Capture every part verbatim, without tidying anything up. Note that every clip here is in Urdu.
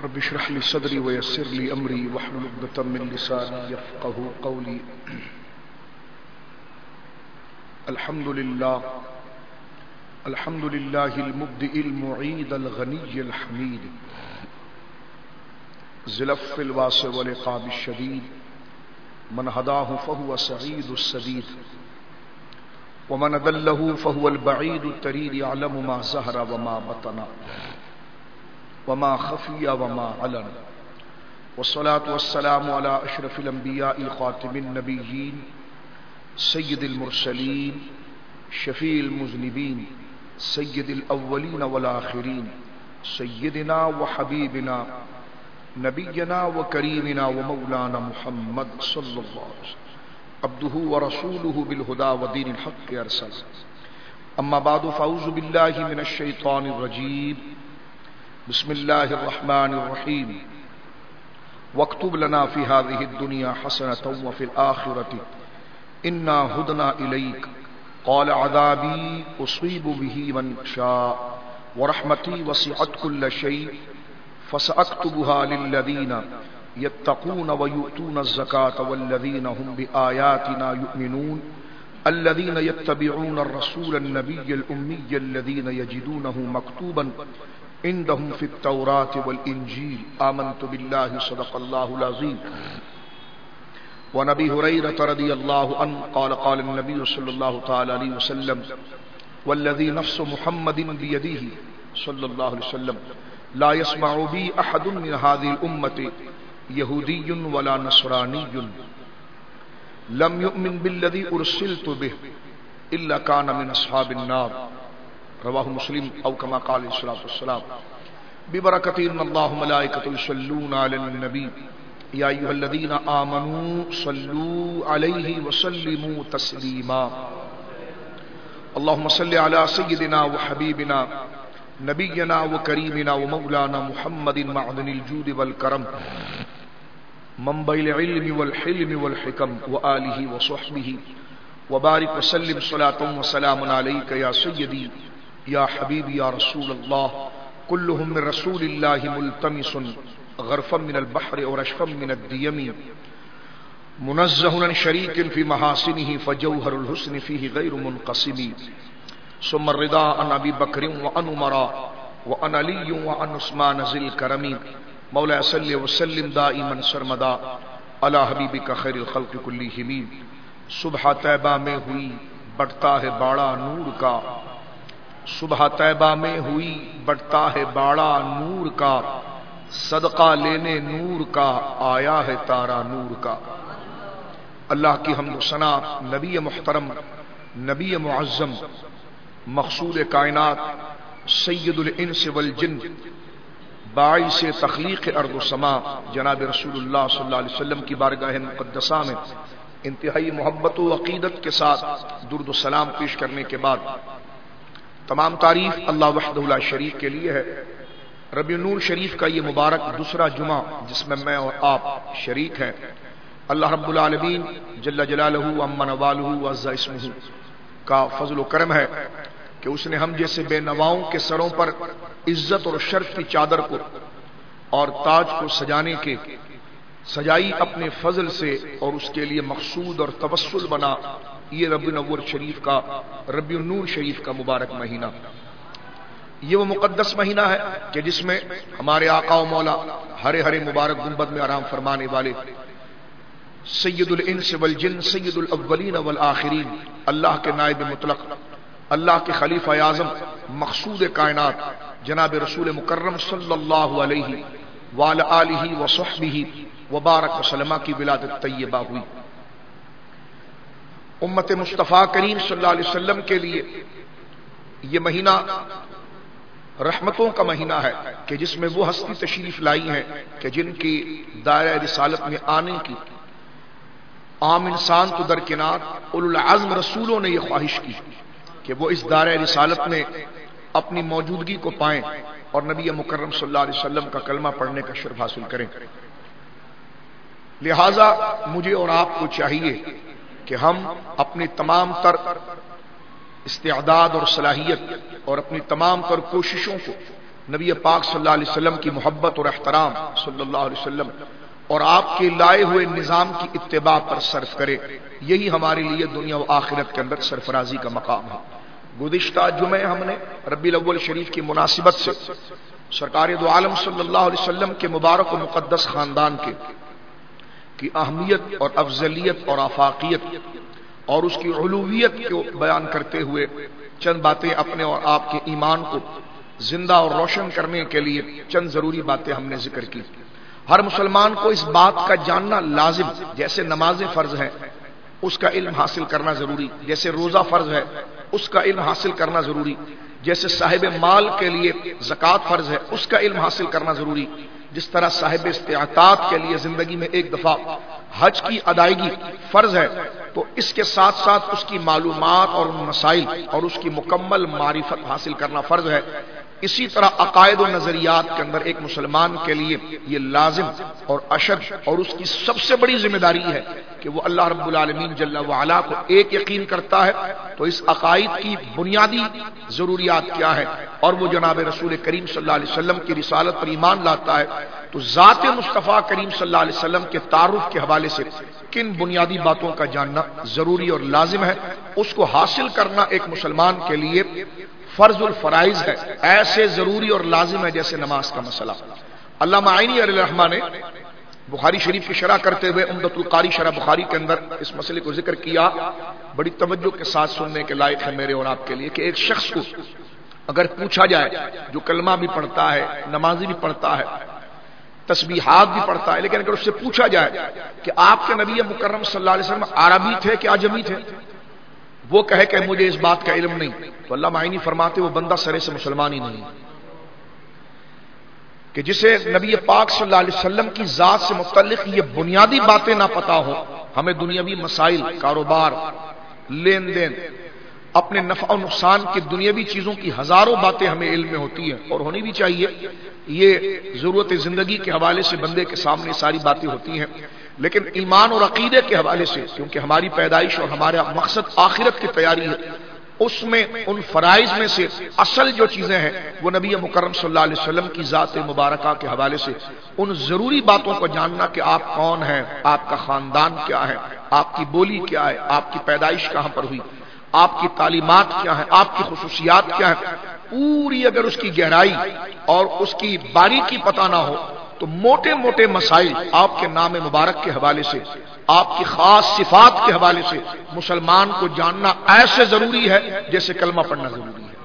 رب اشرح لي صدري ويسر لي امري واحلل عقدة من لساني يفقهوا قولي. الحمد لله الحمد لله المبدئ المعيد الغني الحميد زلف الواسع والعقاب الشديد من هداه فهو سعيد السديد ومن أضله فهو البعيد التريد يعلم ما ظهر وما بطن وما خفي وما علن والصلاة والسلام على أشرف الأنبياء الخاتم النبيين سيد المرسلين شفيع المذنبين سيد الأولين والآخرين سيدنا وحبيبنا نبينا وكريمنا ومولانا محمد صلى الله عليه وسلم عبده ورسوله بالهدى ودين الحق أرسل. أما بعد فأعوذ بالله من الشيطان الرجيم. بسم الله الرحمن الرحيم. واكتب لنا في هذه الدنيا حسنة وفي الآخرة إنا هدنا إليك قال عذابي أصيب به من شاء ورحمتي وسعت كل شيء فسأكتبها للذين يتقون ويؤتون الزكاة والذين هم بآياتنا يؤمنون الذين يتبعون الرسول النبي الأمي الذين يجدونه مكتوبا عندهم في التوراة والإنجيل آمنت بالله صدق الله العظيم. ونبي هريرة رضي الله عنه قال قال النبي صلى الله تعالى عليه وسلم والذي نفس محمد بيده صلى الله عليه وسلم لا يسمع بي أحد من هذه الأمة يهودي ولا نصراني لم يؤمن بالذي أرسلت به إلا كان من أصحاب النار رواه مسلم أو كما قال عليه الصلاة والسلام. ببركة إن الله ملائكته يصلون على النبي يا أيها الذين آمنوا صلوا عليه وسلموا تسليما. اللهم صل على سيدنا وحبيبنا نبينا وكريمنا ومولانا محمد معدن الجود والكرم منبع العلم والحلم والحكم وآله وصحبه وبارك وسلم صلاة وسلام عليك يا سيدي يا حبيبي يا رسول الله. كلهم من رسول الله ملتمس غرفا من البحر ورشفا من الديم منزه عن شريك في محاسنه فجوهر الحسن فيه غير منقسم. ثم الرضا عن ابي بكر وعن عمر وعن علي وعن عثمان ذي الكرم. مولاي صل وسلم دائما سرمدا على حبیبک خیر الخلق کلہم. صبح طیبہ میں ہوئی بڑھتا ہے باڑا نور کا صبح طیبہ میں ہوئی بڑھتا ہے باڑا نور کا صدقہ لینے نور کا آیا ہے تارا نور کا. اللہ کی حمد و ثنا نبی محترم نبی معظم مقصود کائنات سید الانس والجن باعث تخلیق ارض و سما جناب رسول اللہ صلی اللہ علیہ وسلم کی بارگاہ مقدسہ میں انتہائی محبت و عقیدت کے ساتھ درود و سلام پیش کرنے کے بعد تمام تعریف اللہ وحدہ لا شریک کے لیے ہے. ربیع النور شریف کا یہ مبارک دوسرا جمعہ جس میں میں اور آپ شریک ہیں. اللہ رب العالمین جل جلالہ عما نوالہ وعز اسمہ کا فضل و کرم ہے کہ اس نے ہم جیسے بے نواؤں کے سروں پر عزت اور شرف کی چادر کو اور تاج کو سجانے کے سجائی اپنے فضل سے اور اس کے لیے مقصود اور توسل بنا یہ ربیع النور شریف کا ربیع النور شریف کا مبارک مہینہ. یہ وہ مقدس مہینہ ہے کہ جس میں ہمارے آقا و مولا ہرے ہرے مبارک گنبد میں آرام فرمانے والے سید الانس والجن سید الاولین والآخرین اللہ کے نائب مطلق اللہ کے خلیفہ اعظم مقصود کائنات جناب رسول مکرم صلی اللہ علیہ وعلی آلہ وصحبہ وبارک وسلم کی ولادت طیبہ ہوئی. امت مصطفیٰ کریم صلی اللہ علیہ وسلم کے لیے یہ مہینہ رحمتوں کا مہینہ ہے کہ جس میں وہ ہستی تشریف لائی ہیں کہ جن کی دائرہ رسالت میں آنے کی عام انسان تو درکنار اولو العزم رسولوں نے یہ خواہش کی کہ وہ اس دائرہ رسالت میں اپنی موجودگی کو پائیں اور نبی مکرم صلی اللہ علیہ وسلم کا کلمہ پڑھنے کا شرف حاصل کریں. لہذا مجھے اور آپ کو چاہیے کہ ہم اپنی تمام تر استعداد اور صلاحیت اور اپنی تمام تر کوششوں کو نبی پاک صلی اللہ علیہ وسلم کی محبت اور احترام صلی اللہ علیہ وسلم اور آپ کے لائے ہوئے نظام کی اتباع پر صرف کرے، یہی ہمارے لیے دنیا و آخرت کے اندر سرفرازی کا مقام ہے۔ گزشتہ جمعے ہم نے ربیع الاول شریف کی مناسبت سے سرکار دو عالم صلی اللہ علیہ وسلم کے مبارک و مقدس خاندان کے کی اہمیت اور افضلیت اور آفاقیت اور اس کی علویت کو بیان کرتے ہوئے چند باتیں اپنے اور آپ کے ایمان کو زندہ اور روشن کرنے کے لیے چند ضروری باتیں ہم نے ذکر کی۔ ہر مسلمان کو اس بات کا جاننا لازم، جیسے نمازیں فرض ہیں اس کا علم حاصل کرنا ضروری، جیسے روزہ فرض ہے اس کا علم حاصل کرنا ضروری، جیسے صاحب مال کے لیے زکوٰۃ فرض ہے اس کا علم حاصل کرنا ضروری، جس طرح صاحب استطاعت کے لیے زندگی میں ایک دفعہ حج کی ادائیگی فرض ہے، تو اس کے ساتھ ساتھ اس کی معلومات اور مسائل اور اس کی مکمل معرفت حاصل کرنا فرض ہے۔ اسی طرح عقائد و نظریات کے اندر ایک مسلمان کے لیے یہ لازم اور اشد اور اس کی سب سے بڑی ذمہ داری ہے کہ وہ اللہ رب العالمین جل وعلا کو ایک یقین کرتا ہے۔ تو اس عقائد کی بنیادی ضروریات کیا ہے اور وہ جناب رسول کریم صلی اللہ علیہ وسلم کی رسالت پر ایمان لاتا ہے، تو ذات مصطفیٰ کریم صلی اللہ علیہ وسلم کے تعارف کے حوالے سے کن بنیادی باتوں کا جاننا ضروری اور لازم ہے، اس کو حاصل کرنا ایک مسلمان کے لیے فرض الفرائض ہے، ایسے ضروری اور لازم ہے جیسے نماز کا مسئلہ۔ علامہ عینی علیہ الرحمہ نے بخاری شریف کی شرح کرتے ہوئے عمدۃ القاری شرح بخاری کے اندر اس مسئلے کو ذکر کیا، بڑی توجہ کے ساتھ سننے کے لائق ہے میرے اور آپ کے لیے، کہ ایک شخص کو اگر پوچھا جائے جو کلمہ بھی پڑھتا ہے، نمازی بھی پڑھتا ہے، تسبیحات بھی پڑھتا ہے، لیکن اگر اس سے پوچھا جائے کہ آپ کے نبی مکرم صلی اللہ علیہ وسلم عربی تھے کہ اجمی تھے، وہ کہے کہ مجھے اس بات کا علم نہیں، تو علامہ عینی فرماتے وہ بندہ سرے سے مسلمان ہی نہیں، کہ جسے نبی پاک صلی اللہ علیہ وسلم کی ذات سے متعلق یہ بنیادی باتیں نہ پتہ ہو۔ ہمیں دنیاوی مسائل، کاروبار، لین دین، اپنے نفع و نقصان کی دنیاوی چیزوں کی ہزاروں باتیں ہمیں علم میں ہوتی ہیں اور ہونی بھی چاہیے، یہ ضرورت زندگی کے حوالے سے بندے کے سامنے ساری باتیں ہوتی ہیں، لیکن ایمان اور عقیدے کے حوالے سے، کیونکہ ہماری پیدائش اور ہمارا مقصد آخرت کی تیاری ہے، اس میں ان فرائض میں سے اصل جو چیزیں ہیں وہ نبی مکرم صلی اللہ علیہ وسلم کی ذات مبارکہ کے حوالے سے ان ضروری باتوں کو جاننا کہ آپ کون ہیں، آپ کا خاندان کیا ہے، آپ کی بولی کیا ہے، آپ کی پیدائش کہاں پر ہوئی، آپ کی تعلیمات کیا ہیں، آپ کی خصوصیات کیا ہیں، پوری اگر اس کی گہرائی اور اس کی باریکی پتہ نہ ہو تو موٹے موٹے مسائل آپ کے نام مبارک کے حوالے سے، آپ کی خاص صفات کے حوالے سے مسلمان کو جاننا ایسے ضروری ہے جیسے کلمہ پڑھنا ضروری ہے۔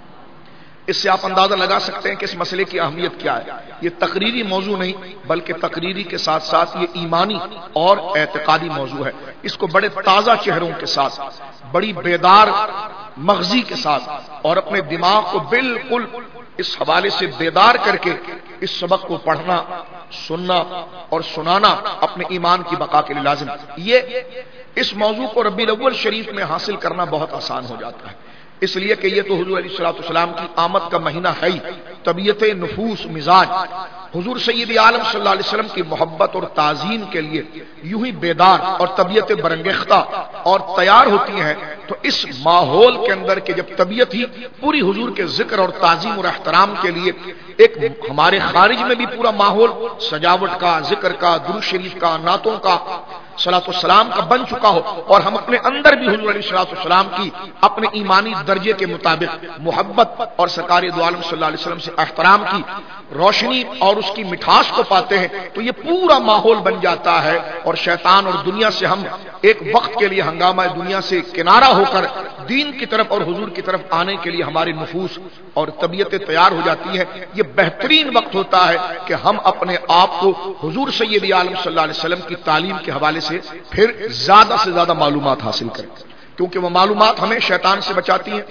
اس سے آپ اندازہ لگا سکتے ہیں کہ اس مسئلے کی اہمیت کیا ہے۔ یہ تقریری موضوع نہیں بلکہ تقریری کے ساتھ ساتھ یہ ایمانی اور اعتقادی موضوع ہے۔ اس کو بڑے تازہ چہروں کے ساتھ، بڑی بیدار مغزی کے ساتھ اور اپنے دماغ کو بالکل اس حوالے سے بیدار کر کے اس سبق کو پڑھنا، سننا اور سنانا اپنے ایمان کی بقا کے لیے لازم۔ یہ اس موضوع کو ربیع الاول شریف میں حاصل کرنا بہت آسان ہو جاتا ہے، اس لیے کہ یہ تو حضور علیہ الصلوۃ والسلام کی آمد کا مہینہ ہے ہی۔ طبیعت، نفوس، مزاج حضور سید عالم صلی اللہ علیہ وسلم کی محبت اور تعظیم کے لیے یوں ہی بیدار اور طبیعت برانگیختہ اور تیار ہوتی ہیں، تو اس ماحول کے اندر کہ جب طبیعت ہی پوری حضور کے ذکر اور تعظیم اور احترام کے لیے، ایک ہمارے خارج میں بھی پورا ماحول سجاوٹ کا، ذکر کا، درود شریف کا، نعتوں کا، صلاۃ والسلام کا بن چکا ہو، اور ہم اپنے اندر بھی حضور علیہ الصلوۃ والسلام کی اپنے ایمانی درجے کے مطابق محبت اور سرکار دو عالم صلی اللہ علیہ وسلم سے احترام کی روشنی اور اس کی مٹھاس کو پاتے ہیں، تو یہ پورا ماحول بن جاتا ہے، اور شیطان اور دنیا سے ہم ایک وقت کے لیے ہنگامہ دنیا سے کنارہ ہو کر دین کی طرف اور حضور کی طرف آنے کے لیے ہماری نفوس اور طبیعتیں تیار ہو جاتی ہیں۔ یہ بہترین وقت ہوتا ہے کہ ہم اپنے آپ کو حضور سید عالم صلی اللہ علیہ وسلم کی تعلیم کے حوالے سے پھر زیادہ سے زیادہ معلومات حاصل کریں، کیونکہ وہ معلومات ہمیں شیطان سے بچاتی ہیں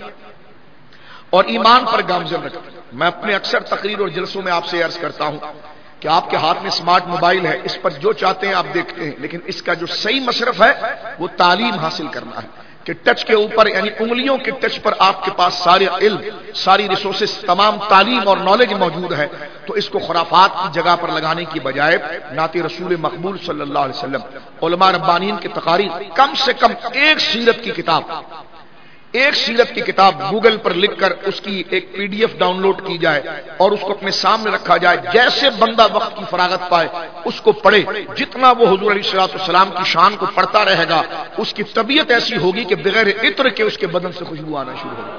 اور ایمان پر گامزن رکھتی ہیں۔ میں اپنے اکثر تقریر اور جلسوں میں آپ سے عرض کرتا ہوں کہ آپ کے ہاتھ میں سمارٹ موبائل ہے، اس پر جو چاہتے ہیں آپ دیکھتے ہیں، لیکن اس کا جو صحیح مصرف ہے وہ تعلیم حاصل کرنا ہے، کہ ٹچ کے اوپر یعنی انگلیوں کے ٹچ پر آپ کے پاس سارے علم، ساری ریسورسز، تمام تعلیم اور نالج موجود ہے، تو اس کو خرافات کی جگہ پر لگانے کی بجائے نعت رسول مقبول صلی اللہ علیہ وسلم، علماء ربانیین کے تقاریر، کم سے کم ایک سیرت کی کتاب، ایک سیرت کی کتاب گوگل پر لکھ کر اس کی ایک P D F download کی جائے اور اس کو اپنے سامنے رکھا جائے، جیسے بندہ وقت کی فراغت پائے اس کو پڑھے، جتنا وہ حضور علیہ الصلوۃ والسلام کی شان کو پڑھتا رہے گا اس کی طبیعت ایسی ہوگی کہ بغیر عطر کے اس کے بدن سے خوشبو آنا شروع ہوگی۔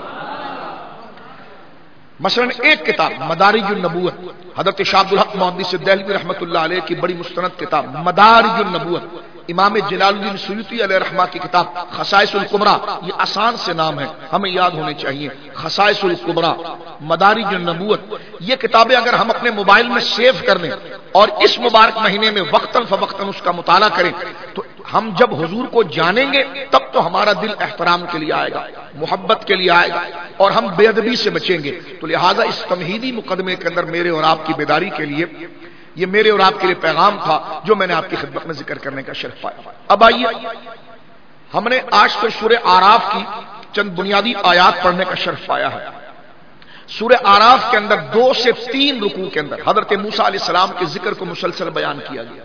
مثلا ایک کتاب مدارج النبوت، حضرت شاہ عبدالحق محدث دہلوی رحمۃ اللہ علیہ کی بڑی مستند کتاب مدارج النبوت، امام جلال الدین سیوطی علیہ رحمہ کی کتاب خصائص الکبریٰ، یہ آسان سے نام ہے ہمیں یاد ہونے چاہیے، خصائص الکبریٰ مدارج النبوت، یہ کتابیں اگر ہم اپنے موبائل میں سیو کر لیں اور اس مبارک مہینے میں وقتاً فوقتاً اس کا مطالعہ کریں تو ہم جب حضور کو جانیں گے تب تو ہمارا دل احترام کے لیے آئے گا، محبت کے لیے آئے گا اور ہم بے ادبی سے بچیں گے۔ تو لہٰذا اس تمہیدی مقدمے کے اندر میرے اور آپ کی بیداری کے لیے یہ میرے اور آپ کے لیے پیغام تھا جو میں نے آپ کی خدمت میں ذکر کرنے کا شرف پایا۔ اب آئیے، ہم نے آج تو سورہ آراف کی چند بنیادی آیات پڑھنے کا شرف پایا ہے۔ سورہ آراف کے اندر دو سے تین رکوع کے اندر حضرت موسیٰ علیہ السلام کے ذکر کو مسلسل بیان کیا گیا۔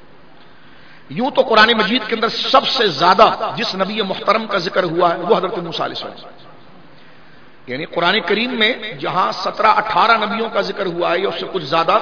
یوں تو قرآن مجید کے اندر سب سے زیادہ جس نبی محترم کا ذکر ہوا ہے وہ حضرت موسیٰ علیہ السلام، یعنی قرآن کریم میں جہاں سترہ اٹھارہ نبیوں کا ذکر ہوا ہے یا اس سے کچھ زیادہ،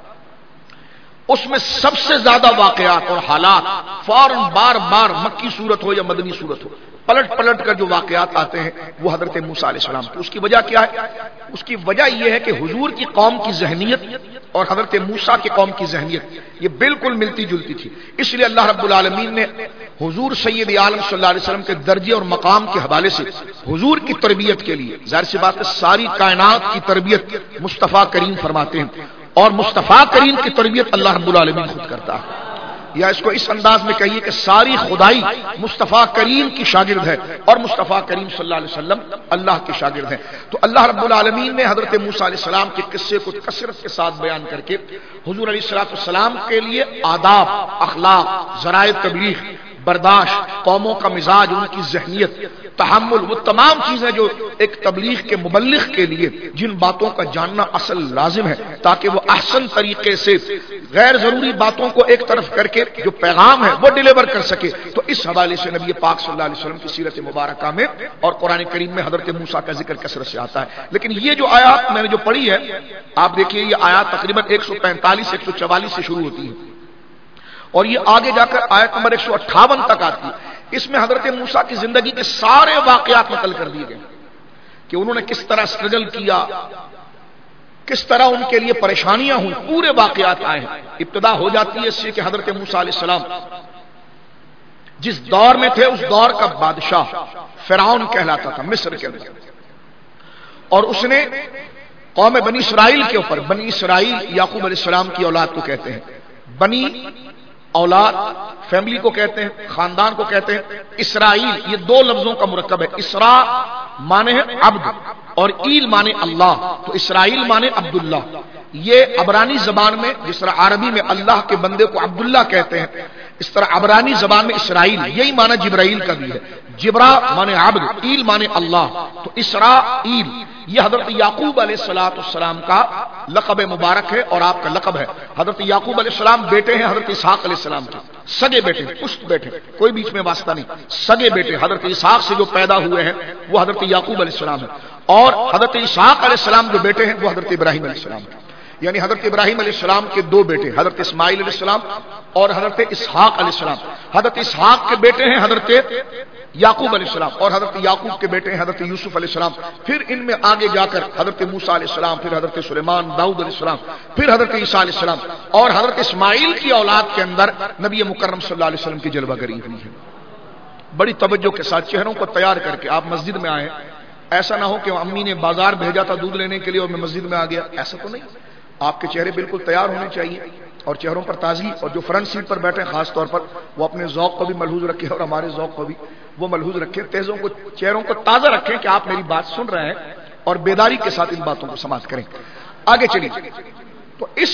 اس میں سب سے زیادہ واقعات اور حالات فوراً بار بار مکی صورت ہو یا مدنی صورت ہو پلٹ پلٹ کر جو واقعات آتے ہیں وہ حضرت موسیٰ علیہ السلام کی۔ اس کی وجہ کیا ہے؟ اس کی وجہ یہ ہے کہ حضور کی قوم کی ذہنیت اور حضرت موسیٰ کی قوم کی ذہنیت یہ بالکل ملتی جلتی تھی، اس لیے اللہ رب العالمین نے حضور سید عالم صلی اللہ علیہ وسلم کے درجے اور مقام کے حوالے سے حضور کی تربیت کے لیے، ظاہر سی بات ہے ساری کائنات کی تربیت مصطفیٰ کریم فرماتے ہیں اور مصطفیٰ کریم کی تربیت اللہ رب العالمین خود کرتا ہے، یا اس کو اس انداز میں کہیے کہ ساری خدائی مصطفیٰ کریم کی شاگرد ہے اور مصطفیٰ کریم صلی اللہ علیہ وسلم اللہ کے شاگرد ہیں۔ تو اللہ رب العالمین نے حضرت موسیٰ علیہ السلام کے قصے کو کثرت کے ساتھ بیان کر کے حضور علیہ الصلوۃ والسلام کے لیے آداب، اخلاق، ذرائع تبلیغ، برداشت، قوموں کا مزاج، ان کی ذہنیت، تحمل، وہ تمام چیزیں جو ایک تبلیغ کے مبلغ کے لیے جن باتوں کا جاننا اصل لازم ہے تاکہ وہ احسن طریقے سے غیر ضروری باتوں کو ایک طرف کر کے جو پیغام ہے وہ ڈیلیور کر سکے، تو اس حوالے سے نبی پاک صلی اللہ علیہ وسلم کی سیرت مبارکہ میں اور قرآن کریم میں حضرت موسیٰ کا ذکر کثرت سے آتا ہے۔ لیکن یہ جو آیات میں نے جو پڑھی ہے آپ دیکھیے، یہ آیات تقریباً ایک سو پینتالیس ایک سو چوالیس سے شروع ہوتی ہے اور یہ آگے جا کر آیت نمبر ایک سو اٹھاون تک آتی ہے۔ اس میں حضرت موسیٰ کی زندگی کے سارے واقعات نقل کر دیے گئے کہ انہوں نے کس طرح اسٹرگل کیا، کس طرح ان کے لیے پریشانیاں ہوئی، پورے واقعات آئے ہیں۔ ابتدا ہو جاتی ہے اس سے کہ حضرت موسیٰ علیہ السلام جس دور میں تھے اس دور کا بادشاہ فرعون کہلاتا تھا مصر کے اندر، اور اس نے قوم بنی اسرائیل کے اوپر، بنی اسرائیل یعقوب علیہ السلام کی اولاد کو کہتے ہیں، بنی اولاد فیملی کو کہتے ہیں، خاندان کو کہتے ہیں، اسرائیل یہ دو لفظوں کا مرکب ہے، اسرا مانے ہے عبد اور ایل مانے اللہ، تو اسرائیل مانے عبداللہ۔ یہ عبرانی زبان میں جس طرح عربی میں اللہ کے بندے کو عبداللہ کہتے ہیں، اس طرح عبرانی زبان میں اسرائیل یہی معنی جبرائیل کا بھی ہے، جبرا مانے عبد، ایل مانے اللہ، تو اسرائیل یہ حضرت یعقوب علیہ الصلوۃ والسلام کا لقب مبارک ہے اور آپ کا لقب ہے۔ حضرت یعقوب علیہ السلام بیٹے ہیں حضرت اسحاق علیہ السلام کے، سگے بیٹے، پشت بیٹے، کوئی بیچ میں واسطہ نہیں، سگے بیٹے حضرت اسحاق سے جو پیدا ہوئے ہیں وہ حضرت یعقوب علیہ السلام ہے، اور حضرت اسحاق علیہ السلام جو بیٹے ہیں وہ حضرت ابراہیم علیہ السلام ہیں، یعنی حضرت ابراہیم علیہ السلام کے دو بیٹے حضرت اسماعیل علیہ السلام اور حضرت اسحاق علیہ السلام۔ حضرت اسحاق کے بیٹے ہیں حضرت یعقوب علیہ السلام اور حضرت یعقوب کے بیٹے ہیں حضرت یوسف علیہ السلام، پھر ان میں آگے جا کر حضرت موسیٰ علیہ السلام، پھر حضرت سلیمان، داؤد علیہ السلام، پھر حضرت عیسیٰ علیہ السلام، اور حضرت اسماعیل کی اولاد کے اندر نبی مکرم صلی اللہ علیہ وسلم کی جلوہ گری ہوئی ہے۔ بڑی توجہ کے ساتھ چہروں کو تیار کر کے آپ مسجد میں آئے، ایسا نہ ہو کہ امی نے بازار بھیجا تھا دودھ لینے کے لیے اور میں مسجد میں آ گیا، ایسا تو نہیں، آپ کے چہرے بالکل تیار ہونے چاہیے اور چہروں پر تازگی، اور جو فرنٹ سیٹ پر بیٹھے خاص طور پر وہ اپنے ذوق کو بھی ملحوظ رکھیں اور ہمارے ذوق کو بھی وہ ملحوظ رکھیں، تیزوں کو چہروں کو تازہ رکھیں کہ آپ میری بات سن رہے ہیں اور بیداری کے ساتھ ان باتوں کو سماعت کریں۔ آگے چلیے، تو اس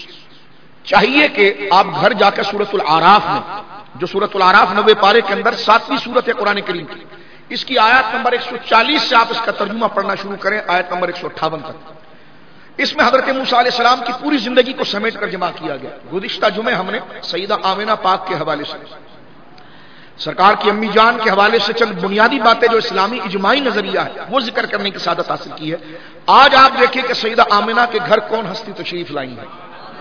چاہیے کہ آپ گھر جا کر سورۃ الاعراف میں، جو سورۃ الاعراف نوے پارے کے اندر ساتویں سورت ہے قرآن کریم کی، اس کی آیت نمبر ایک سو چالیس سے آپ اس کا ترجمہ پڑھنا شروع کریں آیت نمبر ایک سو اٹھاون تک۔ اس میں حضرت موسیٰ علیہ السلام کی پوری زندگی کو سمیٹ کر جمع کیا گیا۔ گزشتہ جمعے ہم نے سیدہ آمنہ پاک کے حوالے سے سرکار کی امی جان کے حوالے سے چند بنیادی باتیں جو اسلامی اجماعی نظریہ ہے وہ ذکر کرنے کی سعادت حاصل کی ہے. آج آپ دیکھیں کہ سیدہ آمنہ کے گھر کون ہستی تشریف لائی ہے.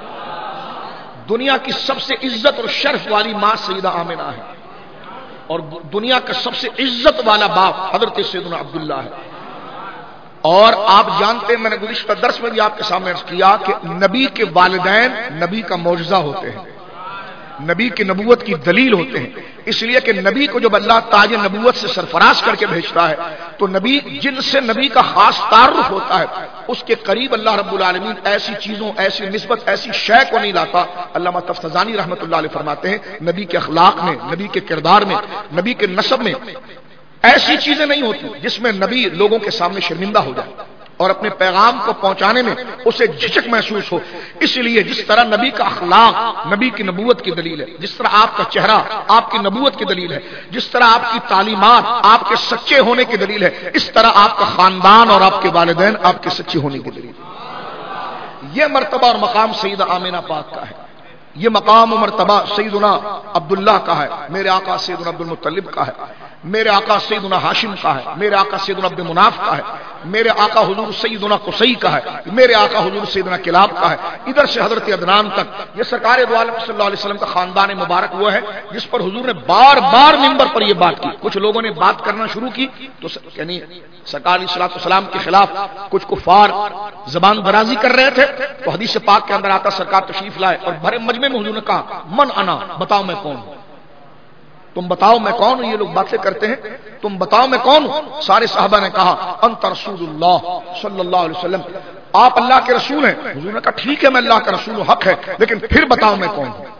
دنیا کی سب سے عزت اور شرف والی ماں سیدہ آمنہ ہے، اور دنیا کا سب سے عزت والا باپ حضرت سیدنا عبداللہ ہے. اور آپ جانتے ہیں، میں نے گزشتہ درس میں بھی آپ کے سامنے عرض کیا کہ نبی کے والدین نبی کا معجزہ ہوتے ہیں، نبی کی نبوت کی دلیل ہوتے ہیں. اس لیے کہ نبی کو جب اللہ تاج نبوت سے سرفراز کر کے بھیجتا ہے تو نبی جن سے نبی کا خاص تعارف ہوتا ہے اس کے قریب اللہ رب العالمین ایسی چیزوں، ایسی نسبت، ایسی شے کو نہیں لاتا. علامہ تفتزانی رحمۃ اللہ علیہ فرماتے ہیں نبی کے اخلاق میں، نبی کے کردار میں، نبی کے نسب میں ایسی چیزیں نہیں ہوتی جس میں نبی لوگوں کے سامنے شرمندہ ہو جائے اور اپنے پیغام کو پہنچانے میں اسے جھجک محسوس ہو. اس لیے جس طرح نبی کا اخلاق نبی کی نبوت کی دلیل ہے، جس طرح آپ کا چہرہ آپ کی نبوت کی دلیل ہے، جس طرح آپ کی تعلیمات آپ کے سچے ہونے کی دلیل ہے، اس طرح آپ کا خاندان اور آپ کے والدین آپ کے سچے ہونے کی دلیل ہے. یہ مرتبہ اور مقام سیدہ آمنہ پاک کا ہے. یہ مقام و مرتبہ سیدنا عبداللہ کا ہے، میرے آقا سیدنا عبد المطلب کا ہے، میرے آقا سیدنا ہاشم کا ہے، میرے آقا سیدنا عبد مناف کا ہے، میرے آقا حضور سیدنا قصی کا ہے، میرے آقا حضور سیدنا کلاب کا ہے، ادھر سے حضرت عدنان تک. یہ سرکار دو عالم صلی اللہ علیہ وسلم کا خاندان مبارک وہ ہے جس پر حضور نے بار بار منبر پر یہ بات کی. کچھ لوگوں نے بات کرنا شروع کی تو یعنی سرکار علیہ الصلوۃ والسلام کے خلاف کچھ کفار زبان درازی کر رہے تھے تو حدیث پاک کے اندر آتا سرکار تشریف لائے اور بڑے مجمع میں حضور نے کہا من انا، بتاؤ میں کون ہوں، تم بتاؤ میں کون ہوں. یہ لوگ باتیں کرتے ہیں تم بتاؤ میں کون ہوں. سارے صحابہ نے کہا انت رسول اللہ صلی اللہ علیہ وسلم، آپ اللہ کے رسول ہیں. حضور نے کہا ٹھیک ہے میں اللہ کا رسول ہوں، حق ہے، لیکن پھر بتاؤ میں کون ہوں.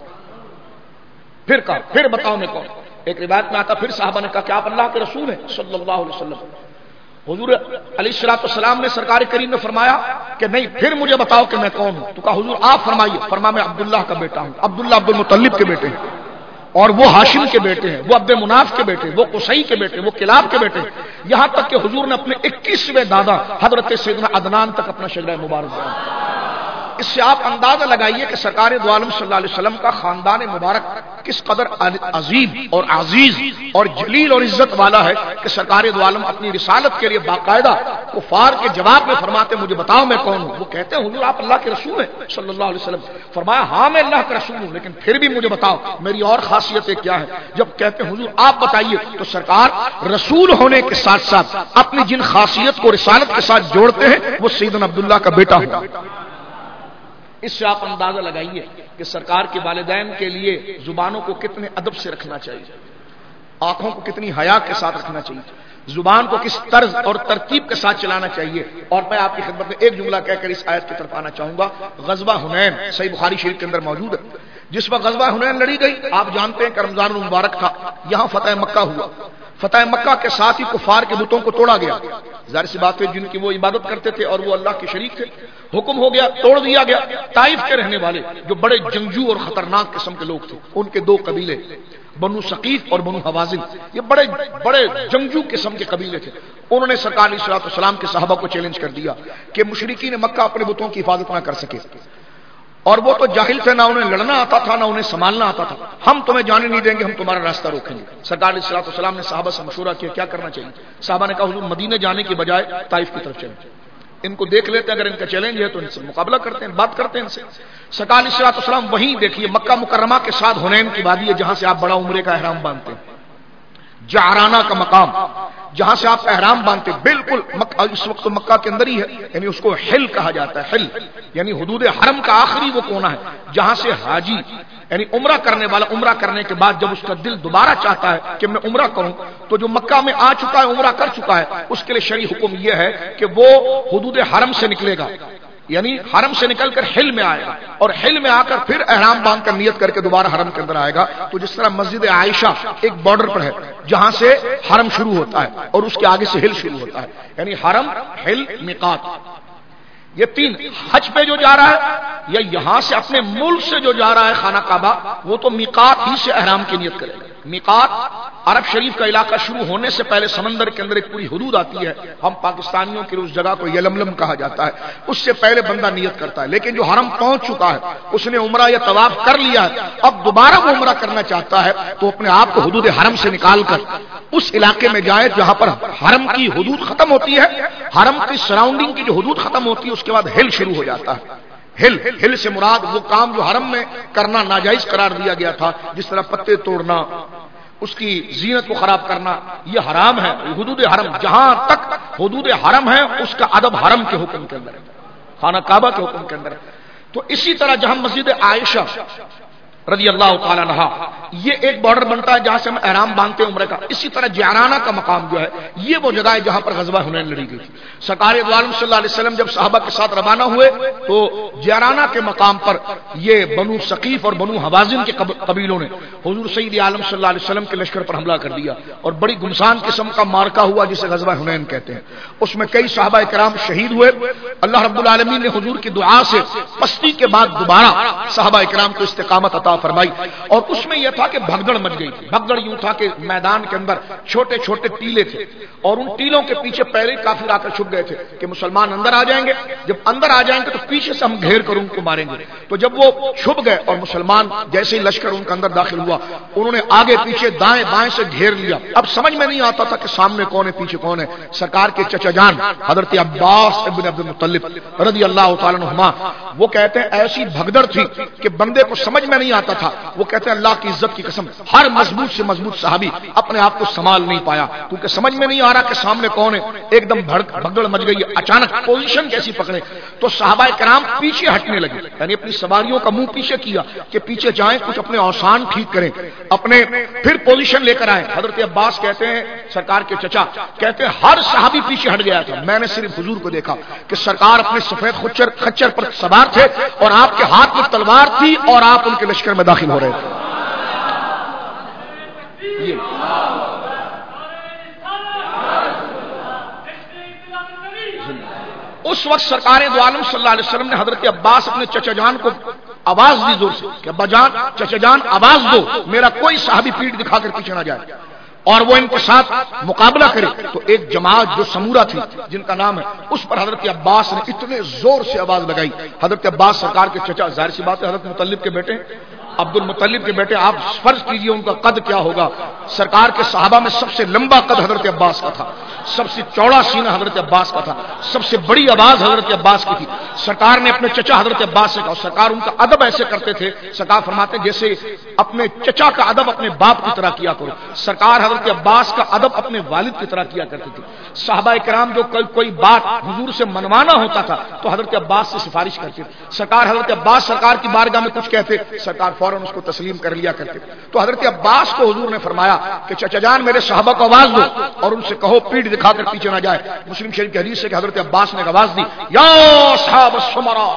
پھر کہا پھر بتاؤ میں کون. ایک روایت میں آتا پھر صحابہ نے کہا کہ آپ اللہ کے رسول ہیں صلی اللہ علیہ وسلم. حضور علیہ الصلوۃ والسلام نے سرکار کریم نے فرمایا کہ نہیں پھر مجھے بتاؤ کہ میں کون ہوں. تو کہا حضور آپ فرمائیے. فرمایا میں عبداللہ کا بیٹا ہوں، عبداللہ عبد المطلب کے بیٹے ہیں، اور وہ ہاشم کے بیٹے ہیں، وہ عبد مناف کے بیٹے، وہ قصی کے بیٹے، وہ کلاب کے بیٹے. یہاں تک کہ حضور نے اپنے اکیسویں دادا حضرت سیدنا عدنان تک اپنا شجرہ مبارک دیا. اس سے آپ اندازہ لگائیے کہ سرکار دو عالم صلی اللہ علیہ وسلم کا خاندان مبارک کس قدر عظیم اور عزیز اور جلیل اور عزت والا ہے کہ سرکار دو عالم اپنی رسالت کے لیے باقاعدہ کفار کے جواب میں فرماتے مجھے بتاؤ میں کون ہوں. وہ کہتے ہیں حضور آپ اللہ کے رسول ہیں صلی اللہ علیہ وسلم. فرمایا ہاں میں اللہ کا رسول ہوں، لیکن پھر بھی مجھے بتاؤ میری اور خاصیتیں کیا ہے. جب کہتے ہیں حضور آپ بتائیے تو سرکار رسول ہونے کے ساتھ ساتھ اپنی جن خاصیت کو رسالت کے ساتھ جوڑتے ہیں وہ سیدنا عبداللہ کا بیٹا ہوں. اس سے آپ اندازہ لگائیے کہ سرکار کے والدین کے لیے زبانوں کو کتنے ادب سے رکھنا چاہیے، آنکھوں کو کتنی حیا کے ساتھ رکھنا چاہیے، زبان کو کس طرز اور ترتیب کے ساتھ چلانا چاہیے. اور میں آپ کی خدمت میں ایک جملہ کہہ کر اس آیت کی طرف آنا چاہوں گا. غزوہ حنین صحیح بخاری شریف کے اندر موجود ہے. جس وقت غزوہ حنین لڑی گئی آپ جانتے ہیں کہ رمضان المبارک تھا، یہاں فتح مکہ ہوا. فتح مکہ کے ساتھ ہی کفار کے بتوں کو توڑا گیا. ظاہر سی بات ہے جن کی وہ عبادت کرتے تھے اور وہ اللہ کے شریک تھے، حکم ہو گیا توڑ دیا گیا. طائف کے رہنے والے جو بڑے جنگجو اور خطرناک قسم کے لوگ تھے، ان کے دو قبیلے بنو ثقیف اور بنو حوازن، یہ بڑے بڑے جنگجو قسم کے قبیلے تھے. انہوں نے سرکار علیہ الصلوۃ والسلام کے صحابہ کو چیلنج کر دیا کہ مشرکین مکہ اپنے بتوں کی حفاظت نہ کر سکے، اور وہ تو جاہل تھے، نہ انہیں لڑنا آتا تھا نہ انہیں سنبھالنا آتا تھا. ہم تمہیں جانے نہیں دیں گے، ہم تمہارا راستہ روکیں گے. سرکار علیہ الصلوۃ والسلام نے صحابہ سے مشورہ کیا کیا کرنا چاہیے. صحابہ نے کہا حضور مدینے جانے کی بجائے طائف کی طرف چلیں، ان کو دیکھ لیتے ہیں، اگر ان کا چیلنج ہے تو ان سے مقابلہ کرتے ہیں، بات کرتے ہیں ان سے. سرکار علیہ الصلوۃ والسلام وہیں دیکھیے مکہ مکرمہ کے ساتھ حنین کی وادی ہے جہاں سے آپ بڑا عمرے کا احرام باندھتے ہیں، جعرانہ کا مقام جہاں سے آپ احرام باندھتے ہیں، بالکل اس وقت تو مکہ کے اندر ہی ہے، یعنی اس کو حل کہا جاتا ہے. حل یعنی حدود حرم کا آخری وہ کونا ہے جہاں سے حاجی یعنی عمرہ کرنے والا عمرہ کرنے کے بعد جب اس کا دل دوبارہ چاہتا ہے کہ میں عمرہ کروں تو جو مکہ میں آ چکا ہے عمرہ کر چکا ہے اس کے لیے شرعی حکم یہ ہے کہ وہ حدود حرم سے نکلے گا، یعنی حرم سے نکل کر حل میں آئے گا اور حل میں آ کر پھر احرام باندھ کر نیت کر کے دوبارہ حرم کے اندر آئے گا. تو جس طرح مسجد عائشہ ایک بارڈر پر ہے جہاں سے حرم شروع ہوتا ہے اور اس کے آگے سے حل شروع ہوتا ہے، یعنی حرم حل میقات. یہ تین حج پہ جو جا رہا ہے یا یہاں سے اپنے ملک سے جو جا رہا ہے خانہ کعبہ وہ تو میقات ہی سے احرام کی نیت کرے گا. میقات عرب شریف کا علاقہ شروع ہونے سے پہلے سمندر کے اندر ایک پوری حدود آتی ہے، ہم پاکستانیوں کے اس جگہ کو یلملم کہا جاتا ہے، اس سے پہلے بندہ نیت کرتا ہے، لیکن جو حرم پہنچ چکا ہے اس نے عمرہ یا طواف کر لیا ہے، اب دوبارہ وہ عمرہ کرنا چاہتا ہے تو اپنے آپ کو حدود حرم سے نکال کر اس علاقے میں جائے جہاں پر حرم کی حدود ختم ہوتی ہے، حرم کی سراؤنڈنگ کی جو حدود ختم ہوتی ہے اس کے بعد ہل شروع ہو جاتا ہے۔ ہل ہل سے مراد وہ کام جو حرم میں کرنا ناجائز قرار دیا گیا تھا، جس طرح پتے توڑنا، اس کی زینت کو خراب کرنا، یہ حرام ہے۔ حدود حرم جہاں تک حدود حرم ہے اس کا ادب حرم کے حکم کے اندر ہے، خانہ کعبہ کے حکم کے اندر ہے۔ تو اسی طرح جہاں مسجد عائشہ رضی اللہ تعالیٰ عنہ یہ ایک بارڈر بنتا ہے جہاں سے ہم احرام باندھتے ہیں عمرے کا، اسی طرح جعرانہ کا مقام جو ہے یہ وہ جگہ ہے جہاں پر غزوہ حنین لڑی گئی تھی۔ سرکار دو عالم صلی اللہ علیہ وسلم جب صحابہ کے ساتھ روانہ ہوئے تو جعرانہ کے مقام پر یہ بنو ثقیف اور بنو حوازن کے قبیلوں نے حضور سید عالم صلی اللہ علیہ وسلم کے لشکر پر حملہ کر دیا اور بڑی گمسان قسم کا مارکا ہوا جسے غزوہ حنین کہتے ہیں۔ اس میں کئی صحابہ کرام شہید ہوئے۔ اللہ رب العالمین نے حضور کی دعا سے پستی کے بعد دوبارہ صحابہ کرام کو استقامت عطا فرمائی، اور اس میں یہ تھا کہ بھگدڑ مچ گئی تھی۔ بھگدڑ یوں تھا کہ میدان کے اندر چھوٹے چھوٹے ٹیلے تھے اور ان ٹیلوں کے پیچھے پہلے کافر آ کر چھپ گئے تھے کہ مسلمان اندر آ جائیں گے، جب اندر آ جائیں گے تو پیچھے سے ہم گھیر کر ان کو ماریں گے۔ تو جب وہ چھپ گئے اور مسلمان جیسے ہی لشکر ان کے اندر داخل ہوا انہوں نے آگے پیچھے دائیں بائیں سے گھیر لیا۔ اب سمجھ میں نہیں آتا تھا کہ سامنے کون ہے پیچھے کون ہے۔ سرکار کے چچا جان حضرت عباس ابن عبد المطلب رضی اللہ تعالیٰ عنہما وہ کہتے ہیں ایسی بھگدڑ تھی کہ بندے کو سمجھ میں نہیں آتا تھا۔ وہ کہتے ہیں اللہ کی عزت کی قسم ہر مضبوط سے مضبوط صحابی اپنے آپ کو سنبھال نہیں پایا کیونکہ سمجھ میں نہیں آ رہا کہ سامنے کون ہے، ایک دم بھگدڑ مچ گئی، اچانک پوزیشن کیسی پکڑے۔ تو صحابہ کرام پیچھے ہٹنے لگے، یعنی اپنی سواریوں کا منہ پیچھے کیا کہ پیچھے جائیں، کچھ اپنے اوسان ٹھیک کریں، اپنے پھر پوزیشن لے کر آئے۔ حضرت عباس کہتے ہیں سرکار کے چچا کہتے ہیں ہر صحابی پیچھے ہٹ گیا تھا، میں نے صرف حضور کو دیکھا کہ سرکار اپنے سفید خچر خچر پر سوار تھے اور آپ کے ہاتھ میں تلوار تھی اور آپ ان کے لشکر میں داخل ہو رہے تھے۔ اس وقت سرکار دو عالم صلی اللہ علیہ وسلم نے حضرت عباس اپنے چچا جان کو آواز دی زور سے کہ ابا جان، چچا جان آواز دو، میرا کوئی صحابی پیٹ دکھا کر پیچھے نہ جائے اور وہ ان کے ساتھ مقابلہ کرے۔ تو ایک جماعت جو سمورہ تھی جن کا نام ہے، اس پر حضرت عباس نے اتنے زور سے آواز لگائی۔ حضرت عباس سرکار کے چچا، ظاہر سی بات ہے حضرت مطلب کے بیٹے عبد المطلب کے بیٹے، آپ فرض کیجئے ان کا قد کیا ہوگا۔ سرکار کے صحابہ میں سب سے لمبا قد حضرت عباس کا تھا، سب سے چوڑا سینہ حضرت عباس کا تھا، سب سے بڑی آواز حضرت عباس کی تھی۔ سرکار نے اپنے چچا حضرت عباس سے کہا، سرکار ان کا ادب ایسے کرتے تھے، سرکار فرماتے ہیں جیسے اپنے چچا کا ادب اپنے باپ کی طرح کیا کرو۔ سرکار حضرت عباس کا ادب اپنے والد کی طرح کیا کرتے تھے۔ صحابہ کرام جو کوئی کوئی بات حضور سے منوانا ہوتا تھا تو حضرت عباس سے سفارش کرتے تھے۔ سرکار حضرت عباس سرکار کی بارگاہ میں کچھ کہتے، سرکار فوراً اس کو تسلیم کر لیا کرتے۔ تو حضرت عباس کو حضور نے فرمایا کہ چچا جان میرے صحابہ کو آواز دو اور ان سے کہو پیٹ دکھا کر پیچھے نہ جائے۔ مسلم شریف کی حدیث ہے کہ حضرت عباس نے آواز دی، یا اصحاب السمرا۔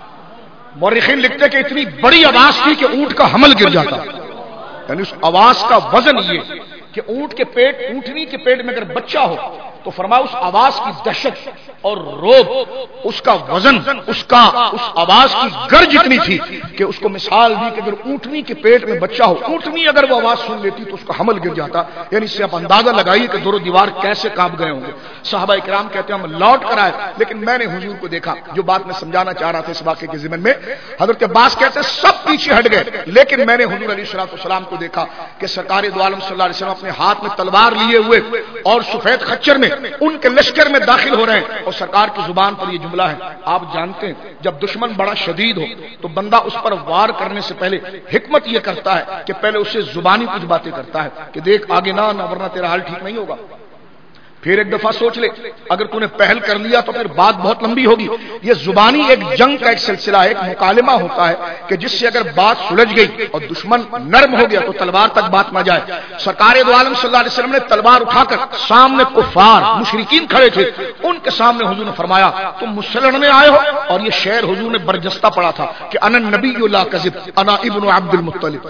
مورخین لکھتے کہ اتنی بڑی آواز تھی کہ اونٹ کا حمل گر جاتا، یعنی اس آواز کا وزن یہ کہ اونٹ کے پیٹ اونٹنی کے پیٹ میں اگر بچہ ہو تو فرمایا اس آواز کی دہشت اور روب، اس کا وزن، اس کا اس آواز کی گرج اتنی تھی کہ اس کو مثال دی کہ اگر اونٹنی کے پیٹ میں بچہ ہو، اونٹنی اگر وہ آواز سن لیتی تو اس کا حمل گر جاتا۔ یعنی اس سے آپ اندازہ لگائیے کہ دور و دیوار کیسے کانپ گئے ہوں گے۔ صحابہ کرام کہتے ہیں ہم لوٹ کر آئے لیکن میں نے حضور کو دیکھا، جو بات میں سمجھانا چاہ رہا تھا اس واقعے کے ضمن میں، حضرت عباس کہتے ہیں سب پیچھے ہٹ گئے لیکن میں نے حضور علیہ الصلوۃ والسلام کو دیکھا کہ سرکار دو عالم صلی اللہ علیہ وسلم اپنے ہاتھ میں تلوار لیے ہوئے اور سفید خچر میں ان کے لشکر میں داخل ہو رہے ہیں، اور سرکار کی زبان پر یہ جملہ ہے، آپ جانتے ہیں جب دشمن بڑا شدید ہو تو بندہ اس پر وار کرنے سے پہلے حکمت یہ کرتا ہے کہ پہلے اسے زبانی کچھ باتیں کرتا ہے کہ دیکھ آگے نہ آنا ورنہ تیرا حال ٹھیک نہیں ہوگا۔ پھر ایک دفعہ سوچ لے اگر تو نے پہل کر لیا تو پھر بات بہت لمبی ہوگی۔ یہ زبانی ایک جنگ کا ایک سلسلہ ہے، ایک مکالمہ ہوتا ہے کہ جس سے اگر بات سلجھ گئی اور دشمن نرم ہو گیا تو تلوار تک بات نہ جائے۔ سرکار دو عالم صلی اللہ علیہ وسلم نے تلوار اٹھا کر سامنے کفار مشرکین کھڑے تھے ان کے سامنے حضور نے فرمایا تم مجھ سے لڑنے آئے ہو، اور یہ شعر حضور نے برجستہ پڑھا تھا کہ انا النبی لا کذب انا ابن عبد المطلب۔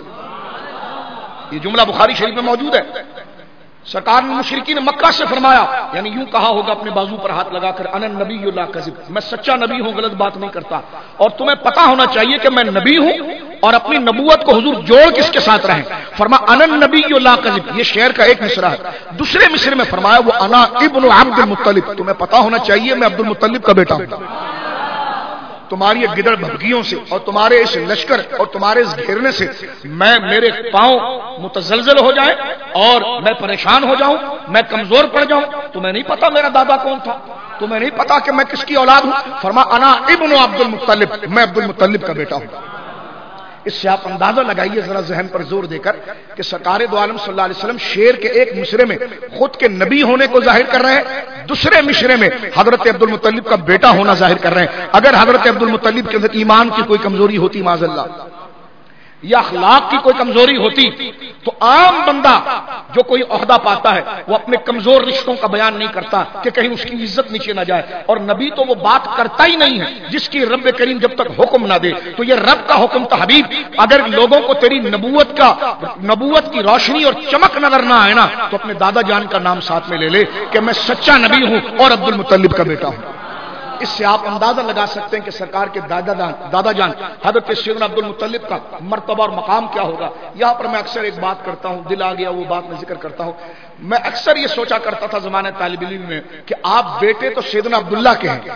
یہ جملہ بخاری شریف میں موجود ہے۔ سرکار نے مشرکین مکہ سے فرمایا، یعنی یوں کہا ہوگا اپنے بازو پر ہاتھ لگا کر انا نبی لا کذب، میں سچا نبی ہوں، غلط بات نہیں کرتا، اور تمہیں پتا ہونا چاہیے کہ میں نبی ہوں اور اپنی نبوت کو حضور جوڑ کس کے ساتھ رہے؟ فرما انا النبی لا کذب، یہ شعر کا ایک مصرع ہے۔ دوسرے مصرے میں فرمایا وہ انا ابن عبد المطلب، تمہیں پتا ہونا چاہیے میں عبد المطلب کا بیٹا ہوں۔ تمہاری گدڑ بھبکیوں سے اور تمہارے اس لشکر اور تمہارے اس گھیرنے سے میں میرے پاؤں متزلزل ہو جائیں اور میں پریشان ہو جاؤں، میں کمزور پڑ جاؤں۔ تمہیں نہیں پتا میرا دادا کون تھا؟ تمہیں نہیں پتا کہ میں کس کی اولاد ہوں؟ فرما انا ابن عبد المطلب، میں عبد المطلب کا بیٹا ہوں۔ اس سے آپ اندازہ لگائیے ذرا ذہن پر زور دے کر کہ سرکار دو عالم صلی اللہ علیہ وسلم شعر کے ایک مصرے میں خود کے نبی ہونے کو ظاہر کر رہے ہیں، دوسرے مصرے میں حضرت عبد المطلب کا بیٹا ہونا ظاہر کر رہے ہیں۔ اگر حضرت عبد المطلب کے اندر ایمان کی کوئی کمزوری ہوتی معاذ اللہ یا اخلاق کی کوئی کمزوری ہوتی تو عام بندہ جو کوئی عہدہ پاتا ہے وہ اپنے کمزور رشتوں کا بیان نہیں کرتا کہ کہیں اس کی عزت نیچے نہ جائے، اور نبی تو وہ بات کرتا ہی نہیں ہے جس کی رب کریم جب تک حکم نہ دے۔ تو یہ رب کا حکم تھا حبیب، اگر لوگوں کو تیری نبوت کا نبوت کی روشنی اور چمک نظر نہ آئے نا تو اپنے دادا جان کا نام ساتھ میں لے لے کہ میں سچا نبی ہوں اور عبد المطلب کا بیٹا ہوں۔ اس سے آپ اندازہ لگا سکتے ہیں کہ سرکار کے دادا جان دادا جان حضرت سیدنا عبد المطلب کا مرتبہ اور مقام کیا ہوگا۔ یہاں پر میں اکثر ایک بات کرتا ہوں، دل آ گیا وہ بات میں ذکر کرتا ہوں۔ میں اکثر یہ سوچا کرتا تھا زمانے طالب علم میں کہ آپ بیٹے تو سیدنا عبداللہ کے ہیں،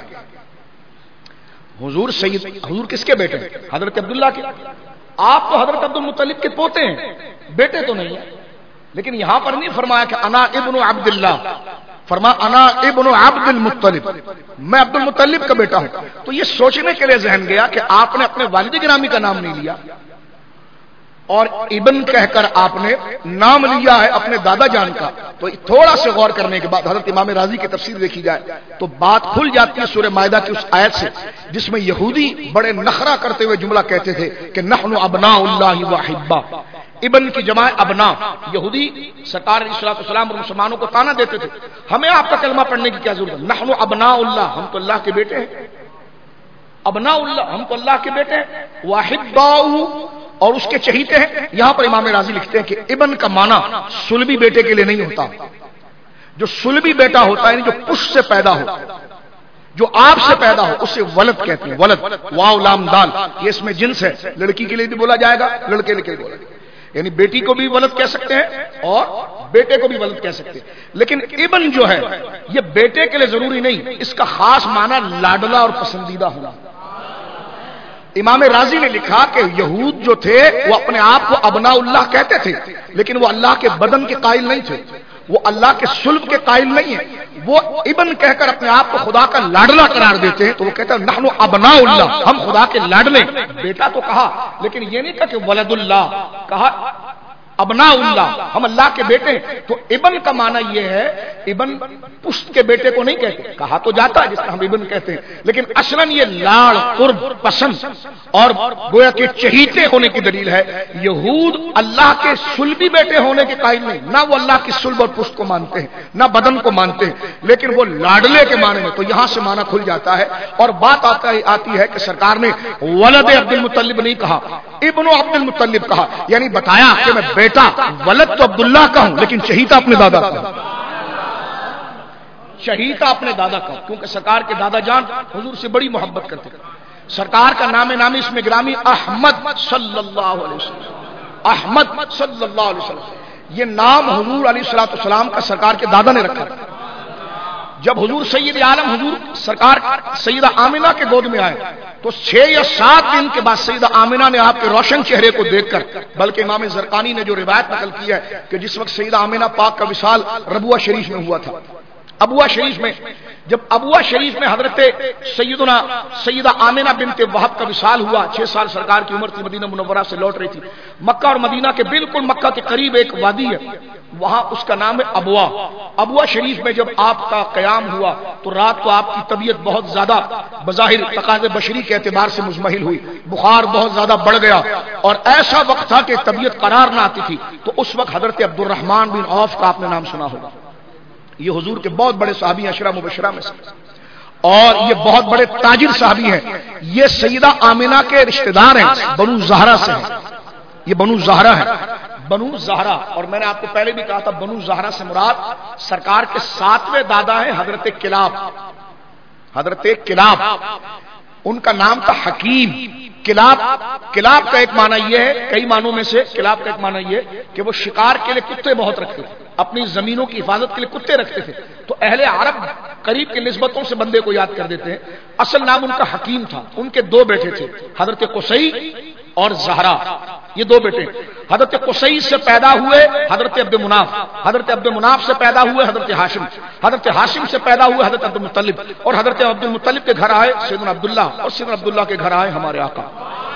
حضور سید حضور کس کے بیٹے ہیں؟ حضرت عبداللہ کے۔ آپ تو حضرت عبد المطلب کے پوتے ہیں، بیٹے تو نہیں ہیں۔ لیکن یہاں پر نہیں فرمایا کہ انا ابن عبداللہ، فرما انا ابن عبد المطلب، میں عبد المطلب کا بیٹا ہوں۔ تو یہ سوچنے کے لیے ذہن گیا کہ آپ نے اپنے والد گرامی کا نام نہیں لیا اور ابن کہہ کر آپ نے نام لیا ہے اپنے دادا جان کا۔ تو تھوڑا سے غور کرنے کے بعد حضرت امام راضی کی تفسیر دیکھی جائے تو بات کھل جاتی ہے سورہ مائدہ کی اس آیت سے جس میں یہودی بڑے نخرہ کرتے ہوئے جملہ کہتے تھے کہ نحن ابناء اللہ واحبا، ابن کی جمع ابنا۔ یہودی سرکار علیہ الصلوۃ والسلام اور مسلمانوں کو تانا دیتے تھے ہمیں آپ کا کلمہ پڑھنے کی کیا ضرورت ہے، نحن ابناء اللہ، ہم تو اللہ کے بیٹے ہیں، ابناء اللہ ہم تو اللہ کے بیٹے ہیں، واحباؤہ اور اس کے چہیتے ہیں۔ یہاں پر امام راضی لکھتے ہیں کہ ابن کا معنی سلبی بیٹے کے لیے نہیں ہوتا، جو سلبی بیٹا ہوتا ہے یعنی جو پشت سے پیدا ہو، جو آپ سے پیدا ہو اسے ولد کہتے ہیں۔ ولد واو لام دال، یہ اس میں جنس ہے، لڑکی کے لیے بھی بولا جائے گا، لڑکے کے لیے بولا جائے گا، یعنی بیٹی کو بھی ولد کہہ سکتے ہیں اور بیٹے کو بھی ولد کہہ سکتے ہیں۔ لیکن ابن جو ہے یہ بیٹے کے لیے ضروری نہیں، اس کا خاص معنی لاڈلا اور پسندیدہ ہونا۔ امام راضی نے لکھا کہ یہود جو تھے وہ اپنے آپ کو ابناء اللہ کہتے تھے لیکن وہ اللہ کے بدن کے قائل نہیں تھے، وہ اللہ کے صلب کے قائل نہیں ہیں۔ وہ ابن کہہ کر اپنے آپ کو خدا کا لاڈلا قرار دیتے ہیں تو وہ کہتے ہیں نحن ابناء اللہ، ہم خدا کے لاڈلے۔ بیٹا تو کہا لیکن یہ نہیں کہا کہ ولد اللہ، کہا ابناء اللہ، ہم اللہ کے بیٹے ہیں۔ تو ابن کا معنی یہ ہے، ابن پشت کے بیٹے کو نہیں کہتے، کہا تو جاتا ہے جس طرح ہم ابن کہتے ہیں، لیکن اصلاً یہ لاڑ قرب پسند اور گویا کہ چہیتے ہونے کی دلیل ہے۔ یہود اللہ کے صلبی بیٹے ہونے کے قائل نہیں، نہ وہ اللہ کی صلب اور پشت کو مانتے ہیں نہ بدن کو مانتے ہیں، لیکن وہ لاڈلے کے معنی میں۔ تو یہاں سے معنی کھل جاتا ہے اور بات آتا ہے آتی ہے کہ سرکار نے ولد عبد المطلب نہیں کہا، ابن عبد المطلب کہا، یعنی بتایا کہ میں بیٹا ولد تو عبداللہ کا ہوں لیکن چہیتا اپنے دادا کا ہوں، چہیتا اپنے دادا کا، کیونکہ سرکار کے دادا جان حضور سے بڑی محبت کرتے تھے۔ سرکار کا نام نامی اس میں گرامی احمد صلی اللہ علیہ وسلم، احمد صلی اللہ علیہ وسلم، یہ نام حضور علیہ الصلوۃ والسلام کا سرکار کے دادا نے رکھا تھا۔ جب حضور سید عالم حضور سرکار سیدہ آمنہ کے گود میں آئے تو چھ یا سات دن کے بعد سیدہ آمنہ نے آپ کے روشن چہرے کو دیکھ کر، بلکہ امام زرقانی نے جو روایت نقل کی ہے کہ جس وقت سیدہ آمنہ پاک کا وصال ربوہ شریف میں ہوا تھا، ابوا شریف میں جب ابوا شریف میں حضرت سیدنا سیدہ آمنہ بنت وہب کا وصال ہوا، چھ سال سرکار کی عمر تھی، مدینہ منورہ سے لوٹ رہی تھی، مکہ اور مدینہ کے بالکل مکہ کے قریب ایک وادی ہے، وہاں اس کا نام ہے ابوا۔ ابوا شریف میں جب آپ کا قیام ہوا تو رات کو آپ کی طبیعت بہت زیادہ بظاہر تقاضے بشری کے اعتبار سے مزمحل ہوئی، بخار بہت زیادہ بڑھ گیا اور ایسا وقت تھا کہ طبیعت قرار نہ آتی تھی۔ تو اس وقت حضرت عبد الرحمن بن عوف کا آپ نے نام سنا ہوگا، یہ حضور کے بہت بڑے صحابی عشرہ مبشرہ میں سے اور یہ بہت بڑے تاجر صحابی ہیں۔ یہ سیدہ آمنہ کے رشتہ دار ہیں، بنو زہرہ سے ہیں، یہ بنو زہرہ ہے، بنو زہرہ۔ اور میں نے آپ کو پہلے بھی کہا تھا بنو زہرہ سے مراد سرکار کے ساتویں دادا ہیں حضرت کلاب، حضرت کلاب۔ ان کا نام تھا حکیم. کلاب کلاب کا ایک معنی یہ ہے، کئی معنوں میں سے کلاب کا ایک معنی یہ ہے کہ وہ شکار کے لیے کتے بہت رکھتے تھے، اپنی زمینوں کی حفاظت کے لیے کتے رکھتے تھے. تو اہل عرب قریب کی نسبتوں سے بندے کو یاد کر دیتے ہیں. اصل نام ان کا حکیم تھا. ان کے دو بیٹے تھے، حضرت قصی اور زہرا، یہ دو بیٹے. حضرت قصی سے پیدا ہوئے حضرت عبد مناف، حضرت عبد مناف سے پیدا ہوئے حضرت ہاشم، حضرت ہاشم سے پیدا ہوئے حضرت عبد المطلب، اور حضرت عبد المطلب کے گھر آئے سیدنا عبداللہ، اور سیدنا عبداللہ کے گھر آئے ہمارے آقا.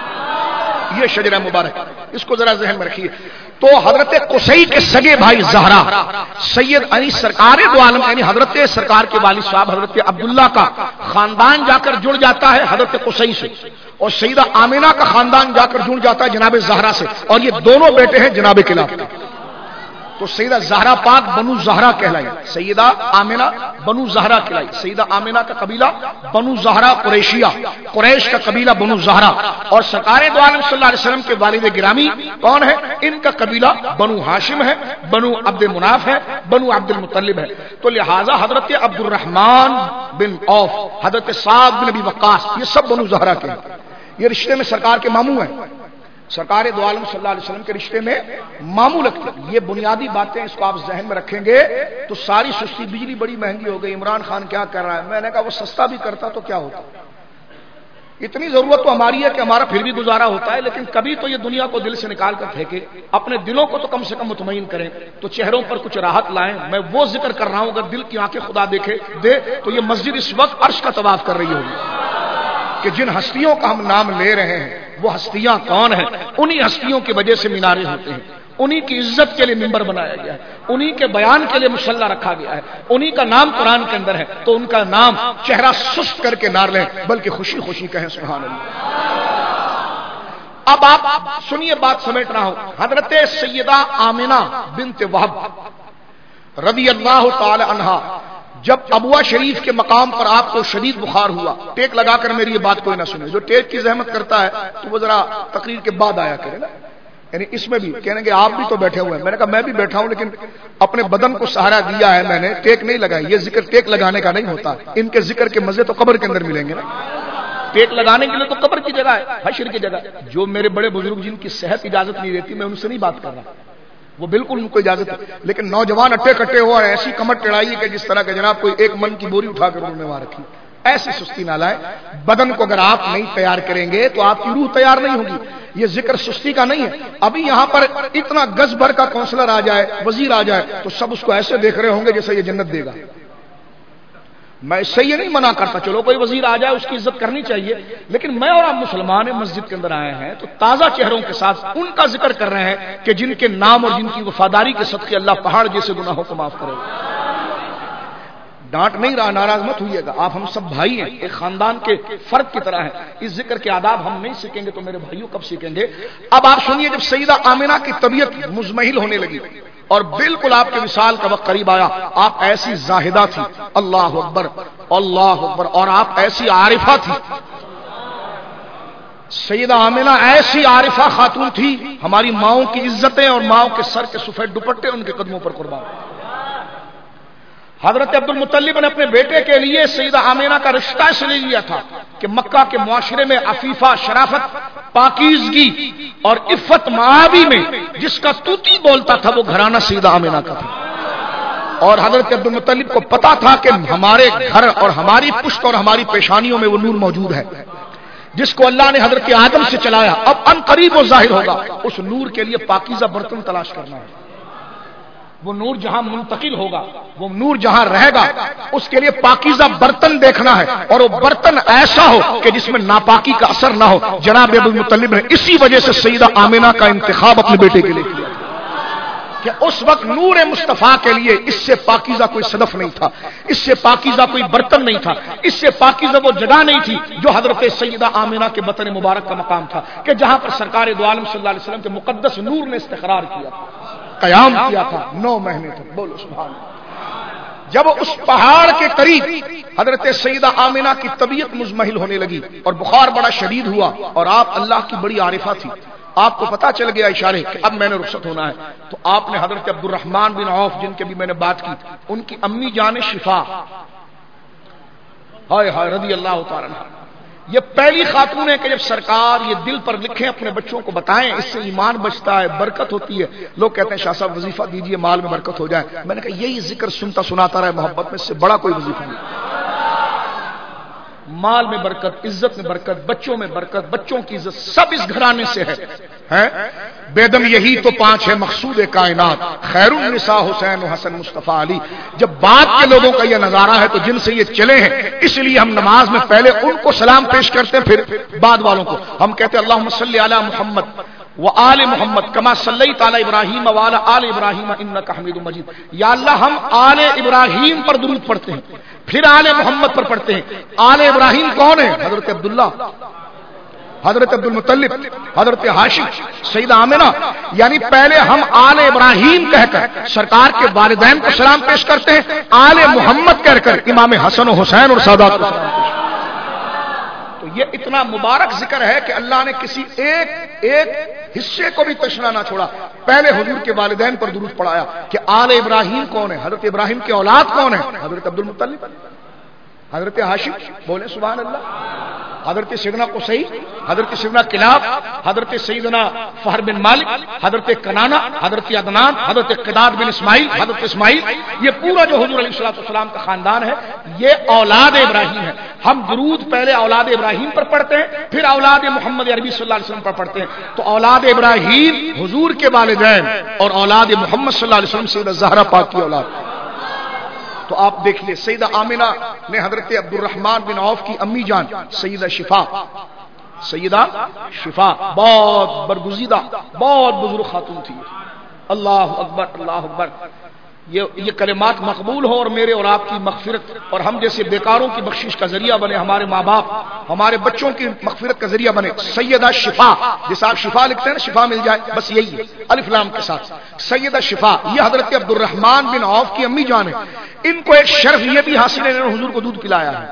یہ شجرہ مبارک، اس کو ذرا ذہن میں رکھیے. تو حضرت قصی کے سگے بھائی زہرا سید علی سرکار دو عالم یعنی حضرت سرکار کے والد صاحب حضرت عبداللہ کا خاندان جا کر جڑ جاتا ہے حضرت قصی سے، اور سیدہ آمینہ کا خاندان جا کر جڑ جاتا ہے جناب زہرا سے، اور یہ دونوں بیٹے ہیں جناب کلاب کے. تو سیدہ زہرا پاک بنو زہرا کہلائی، سیدہ آمینہ بنو زہرا کہلائی. سیدہ آمینہ کا قبیلہ بنو زہرا قریشیہ، قریش کا قبیلہ بنو زہرا. اور سرکار دو عالم صلی اللہ علیہ وسلم کے والد گرامی کون ہے؟ ان کا قبیلہ بنو ہاشم ہے، بنو عبد مناف ہے، بنو عبد المطلب ہے. تو لہذا حضرت عبد الرحمن بن عوف، حضرت سعد بن ابی وقاص، یہ سب بنو زہرا کے ہیں. یہ رشتے میں سرکار کے ماموں ہیں، سرکار دو عالم صلی اللہ علیہ وسلم کے رشتے میں ماموں لگتے ہیں. یہ بنیادی باتیں اس کو آپ ذہن میں رکھیں گے تو ساری سستی. بجلی بڑی مہنگی ہو گئی، عمران خان کیا کر رہا ہے؟ میں نے کہا وہ سستا بھی کرتا تو کیا ہوتا. اتنی ضرورت تو ہماری ہے کہ ہمارا پھر بھی گزارا ہوتا ہے، لیکن کبھی تو یہ دنیا کو دل سے نکال کر پھینکے، اپنے دلوں کو تو کم سے کم مطمئن کریں، تو چہروں پر کچھ راحت لائیں. میں وہ ذکر کر رہا ہوں، اگر دل کی آنکھیں خدا دیکھے دے تو یہ مسجد اس وقت عرش کا طواف کر رہی ہوگی کہ جن ہستیوں کا ہم نام لے رہے ہیں وہ ہستیاں کون ہیں. انہی ہستیوں کی وجہ سے مینارے ہوتے ہیں، انہی کی عزت کے لیے ممبر بنایا گیا ہے، انہی کے بیان کے لیے مصلی رکھا گیا ہے، انہی کا نام قرآن کے اندر ہے. تو ان کا نام چہرہ سست کر کے نہ لیں بلکہ خوشی خوشی کہیں سبحان اللہ. اب آپ سنیے، بات سمیٹ رہا ہوں. حضرت سیدہ آمینہ بنت وہب رضی اللہ تعالی عنہا جب ابوا شریف کے مقام پر آپ کو شدید بخار ہوا، ٹیک لگا کر میری یہ بات کوئی نہ سنے. جو ٹیک کی زحمت کرتا ہے تو وہ ذرا تقریر کے بعد آیا کرے نا. یعنی اس میں بھی کہنے کہ آپ بھی تو بیٹھے ہوئے ہیں. میں نے کہا میں بھی بیٹھا ہوں، لیکن اپنے بدن کو سہارا دیا ہے میں نے، ٹیک نہیں لگائی. یہ ذکر ٹیک لگانے کا نہیں ہوتا. ان کے ذکر کے مزے تو قبر کے اندر ملیں گے نا. ٹیک لگانے کے لیے تو قبر کی جگہ ہے، حشر کی جگہ. جو میرے بڑے بزرگ جن کی صحت اجازت نہیں دیتی، میں ان سے نہیں بات کر رہا، وہ بالکل ان کو اجازت ہے. لیکن نوجوان اٹے کٹے ہو اور ایسی کمر ٹڑائی کہ جس طرح کہ جناب کوئی ایک من کی بوری اٹھا کر انہوں نے وہاں رکھی. ایسی سستی نہ لائے. بدن کو اگر آپ نہیں تیار کریں گے تو آپ کی روح تیار نہیں ہوگی. یہ ذکر سستی کا نہیں ہے. ابھی یہاں پر اتنا گز بھر کا کونسلر آ جائے، وزیر آ جائے تو سب اس کو ایسے دیکھ رہے ہوں گے جیسے یہ جنت دے گا. میں اس سے یہ نہیں منع کرتا، چلو کوئی وزیر آ جائے اس کی عزت کرنی چاہیے، لیکن میں اور آپ مسلمان مسجد کے اندر آئے ہیں تو تازہ چہروں کے ساتھ ان کا ذکر کر رہے ہیں کہ جن کے نام اور جن کی وفاداری کے صدقے اللہ پہاڑ جیسے گناہوں کو معاف کرے. ڈانٹ نہیں رہا، ناراض مت ہوئیے گا. آپ ہم سب بھائی ہیں، ایک خاندان کے فرد کی طرح ہیں. اس ذکر کے آداب ہم نہیں سیکھیں گے تو میرے بھائیوں کب سیکھیں گے؟ اب آپ سنیے، جب سیدہ آمینہ کی طبیعت مزمحل ہونے لگی اور بالکل آپ کے وصال کا وقت قریب آیا، آپ ایسی زاہدہ تھی، اللہ اکبر اللہ اکبر، اور آپ ایسی عارفہ تھی. سیدہ آمینہ ایسی عارفہ خاتون تھی، ہماری ماؤں کی عزتیں اور ماؤں کے سر کے سفید دوپٹے ان کے قدموں پر قربان. حضرت عبد المطلب نے اپنے بیٹے کے لیے سیدہ آمینہ کا رشتہ اس لیے لیا تھا کہ مکہ کے معاشرے میں عفیفہ، شرافت، پاکیزگی اور عفت معابی میں جس کا توتی بولتا تھا وہ گھرانہ سیدہ آمینہ کا تھا. اور حضرت عبد المطلب کو پتا تھا کہ ہمارے گھر اور ہماری پشت اور ہماری پیشانیوں میں وہ نور موجود ہے جس کو اللہ نے حضرت آدم سے چلایا، اب ان قریب وہ ظاہر ہوگا. اس نور کے لیے پاکیزہ برتن تلاش کرنا ہے. وہ نور جہاں منتقل ہوگا، وہ نور جہاں رہے گا، اس کے لیے پاکیزہ برتن دیکھنا ہے، اور وہ برتن ایسا ہو کہ جس میں ناپاکی کا اثر نہ ہو. جناب ابو المطلب نے اسی وجہ سے سیدہ آمینہ کا انتخاب اپنے بیٹے کے لیے کیا کہ اس وقت نور مصطفیٰ کے لیے اس سے پاکیزہ کوئی صدف نہیں تھا، اس سے پاکیزہ کوئی برتن نہیں تھا، اس سے پاکیزہ وہ جگہ نہیں تھی جو حضرت سیدہ آمینہ کے بطن مبارک کا مقام تھا کہ جہاں پر سرکار دو عالم صلی اللہ علیہ وسلم کے مقدس نور نے استقرار کیا تھا، قیام کیا تھا نو مہینے تک. بولو سبحان اللہ. جب اس پہاڑ کے قریب حضرت سیدہ آمینہ کی طبیعت مزمحل ہونے لگی اور بخار بڑا شدید ہوا اور آپ اللہ کی بڑی عارفہ تھی، آپ کو پتا چل گیا اشارے کہ اب میں نے رخصت ہونا ہے، تو آپ نے حضرت عبد الرحمن بن عوف جن کے بھی میں نے بات کی، ان کی امی جان شفا ہائے ہائے رضی اللہ تعالی عنہ، یہ پہلی خاتون ہے کہ جب سرکار یہ دل پر لکھیں اپنے بچوں کو بتائیں، اس سے ایمان بچتا ہے، برکت ہوتی ہے. لوگ کہتے ہیں شاہ صاحب وظیفہ دیجئے مال میں برکت ہو جائے. میں نے کہا یہی ذکر سنتا سناتا رہے محبت میں، اس سے بڑا کوئی وظیفہ نہیں. مال میں برکت، عزت میں برکت، بچوں میں برکت، بچوں کی عزت سب اس گھرانے سے ہے. بیدم یہی تو پانچ ہے مقصود کائنات، خیر النساء حسین و حسن مصطفیٰ علی. جب بعد کے لوگوں کا یہ نظارہ ہے تو جن سے یہ چلے ہیں، اس لیے ہم نماز میں پہلے ان کو سلام پیش کرتے ہیں، پھر بعد والوں کو. ہم کہتے ہیں اللہم صلی علی محمد وآل محمد کما صلیت علی ابراہیم وعلی آل ابراہیم انک حمید مجید. یا اللہ ہم آل ابراہیم پر درود پڑھتے ہیں، پھر آل محمد پر پڑھتے ہیں. آل ابراہیم کون ہے؟ حضرت عبداللہ، حضرت عبد المطلب، حضرت ہاشم، سیدہ آمنہ. یعنی پہلے ہم آل ابراہیم کہہ کر سرکار کے والدین کو سلام پیش کرتے ہیں، آل محمد کہہ کر امام حسن و حسین اور سادات کو سلام پیش. تو یہ اتنا مبارک ذکر ہے کہ اللہ نے کسی ایک ایک حصے کو بھی تشنا نہ چھوڑا. پہلے حضور کے والدین پر درود پڑھایا کہ آل ابراہیم کون ہے، حضرت ابراہیم کی اولاد کون ہے؟ حضرت عبد المطلب، حضرت ہاشم، بولے سبحان اللہ، حضرت سیدنا قصی، حضرت سیدنا کلاب، حضرت سیدنا فہر بن مالک، حضرت کنانا، حضرت عدنان، حضرت قداد بن اسماعیل، حضرت اسماعیل. یہ پورا جو حضور علیہ الصلوۃ والسلام کا خاندان ہے یہ اولاد ابراہیم ہے. ہم درود پہلے اولاد ابراہیم پر پڑھتے ہیں، پھر اولاد محمد عربی صلی اللہ علیہ وسلم پر پڑھتے ہیں. تو اولاد ابراہیم حضور کے والدین اور اولاد محمد صلی اللہ علیہ وسلم سیدہ زہرا پاک کی اولاد. تو آپ دیکھیے سیدہ آمنہ نے حضرت عبد الرحمن بن عوف کی امی جان سیدہ شفا، سیدہ شفا بہت برگزیدہ، بہت بزرگ خاتون تھی. اللہ اکبر، اللہ اکبر. یہ یہ کلمات مقبول ہو اور میرے اور آپ کی مغفرت اور ہم جیسے بیکاروں کی بخشش کا ذریعہ بنے، ہمارے ماں باپ، ہمارے بچوں کی مغفرت کا ذریعہ بنے. سیدہ شفا، جیسے آپ شفا لکھتے ہیں نا، شفا مل جائے، بس یہی ہے الف لام کے ساتھ. سیدہ شفا یہ حضرت عبد الرحمن بن عوف کی امی جان ہے. ان کو ایک شرف یہ بھی حاصل ہے، انہوں نے حضور کو دودھ پلایا ہے.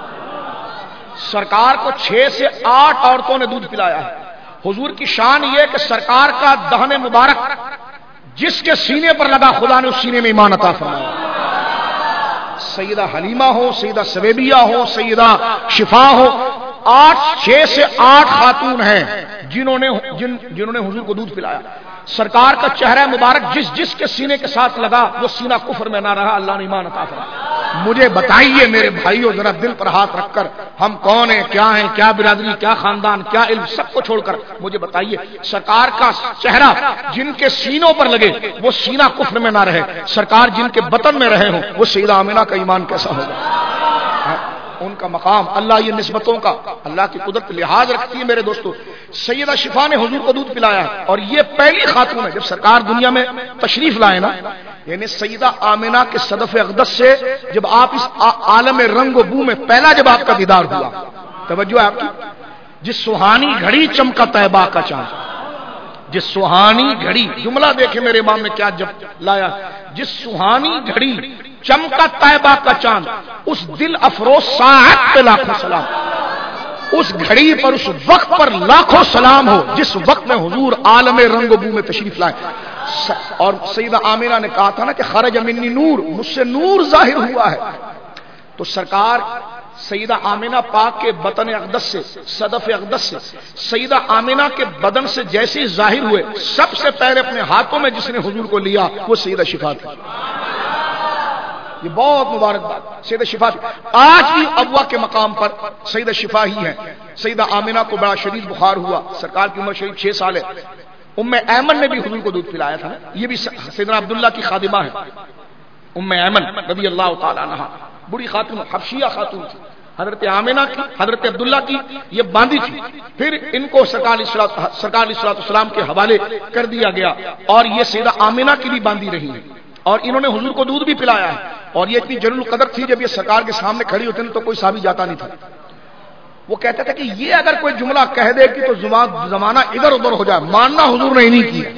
سرکار کو چھ سے آٹھ عورتوں نے دودھ پلایا ہے. حضور کی شان یہ کہ سرکار کا دہن مبارک جس کے سینے پر لگا خدا نے اس سینے میں ایمان عطا فرمایا. سیدہ حلیمہ ہو، سیدہ سویبیہ ہو، سیدہ شفا ہو، آٹھ چھ سے آٹھ خاتون ہیں جنہوں نے جن جنہوں نے حضور کو دودھ پلایا. سرکار کا چہرہ مبارک جس جس کے سینے کے ساتھ لگا وہ سینہ کفر میں نہ رہا، اللہ نے ایمان عطا فرمایا. مجھے بتائیے میرے بھائیوں، ذرا دل پر ہاتھ رکھ کر، ہم کون ہیں، کیا ہیں، کیا برادری، کیا خاندان، کیا علم، سب کو چھوڑ کر مجھے بتائیے سرکار کا چہرہ جن کے سینوں پر لگے وہ سینہ کفر میں نہ رہے، سرکار جن کے بطن میں رہے ہوں وہ سیدہ آمنہ کا ایمان کیسا ہوگا؟ ان کا مقام، اللہ یہ نسبتوں کا، اللہ کی قدرت لحاظ رکھتی ہے میرے دوستو. سیدہ شفا نے حضور کو دودھ پلایا ہے اور یہ پہلی خاتون ہے جب سرکار دنیا میں تشریف لائے نا، یعنی سیدہ آمنہ کے صدف اقدس سے جب آپ اس عالم رنگ و بو میں پہلا جب آپ کا دیدار ہوا، توجہ ہے آپ کی، جس سہانی گھڑی چمکا طیبہ کا چاند، جس سہانی گھڑی، جملہ دیکھیں میرے امام نے کیا جب لایا، جس سہانی گھڑی چمکا طیبہ کا چاند، اس دل افروز ساعت پہ لاکھوں سلام، اس گھڑی پر، اس وقت پر لاکھوں سلام ہو جس وقت میں حضور عالم رنگ و بو میں تشریف لائے. اور سیدہ آمنہ نے کہا تھا نا کہ خرج منی نور، مجھ سے نور ظاہر ہوا ہے. تو سرکار سیدہ آمنہ پاک کے بطن اقدس سے، صدف اقدس سے، سیدہ آمنہ کے بدن سے جیسے ظاہر ہوئے، سب سے پہلے اپنے ہاتھوں میں جس نے حضور کو لیا وہ سیدہ شفا تھی. یہ بہت مبارک بات، سیدہ شفا تھی. آج بھی ابوا کے مقام پر سیدہ شفا ہی ہے. سیدہ آمنہ کو بڑا شدید بخار ہوا، سرکار کی عمر شریف چھ سال ہے. ام ایمن نے بھی حضور کو دودھ پلایا تھا، یہ بھی سیدنا عبداللہ کی خادمہ ہے. ام ایمن رضی اللہ تعالی عنہا بڑی خاتون، حبشیہ خاتون تھی. حضرت آمنہ کی، حضرت عبداللہ کی یہ باندھی تھی. پھر ان کو سرکار علیہ الصلوۃ والسلام کے حوالے کر دیا گیا اور یہ سیدہ آمنہ کی بھی باندھی رہی ہے اور انہوں نے حضور کو دودھ بھی پلایا ہے. اور یہ اتنی جلیل القدر تھی جب یہ سرکار کے سامنے کھڑی ہوتی تو کوئی صحابی جاتا نہیں تھا. وہ کہتا تھا کہ یہ اگر کوئی جملہ کہہ دے کہ تو زمانہ ادھر ادھر ہو جائے، ماننا حضور نے نہیں کیا.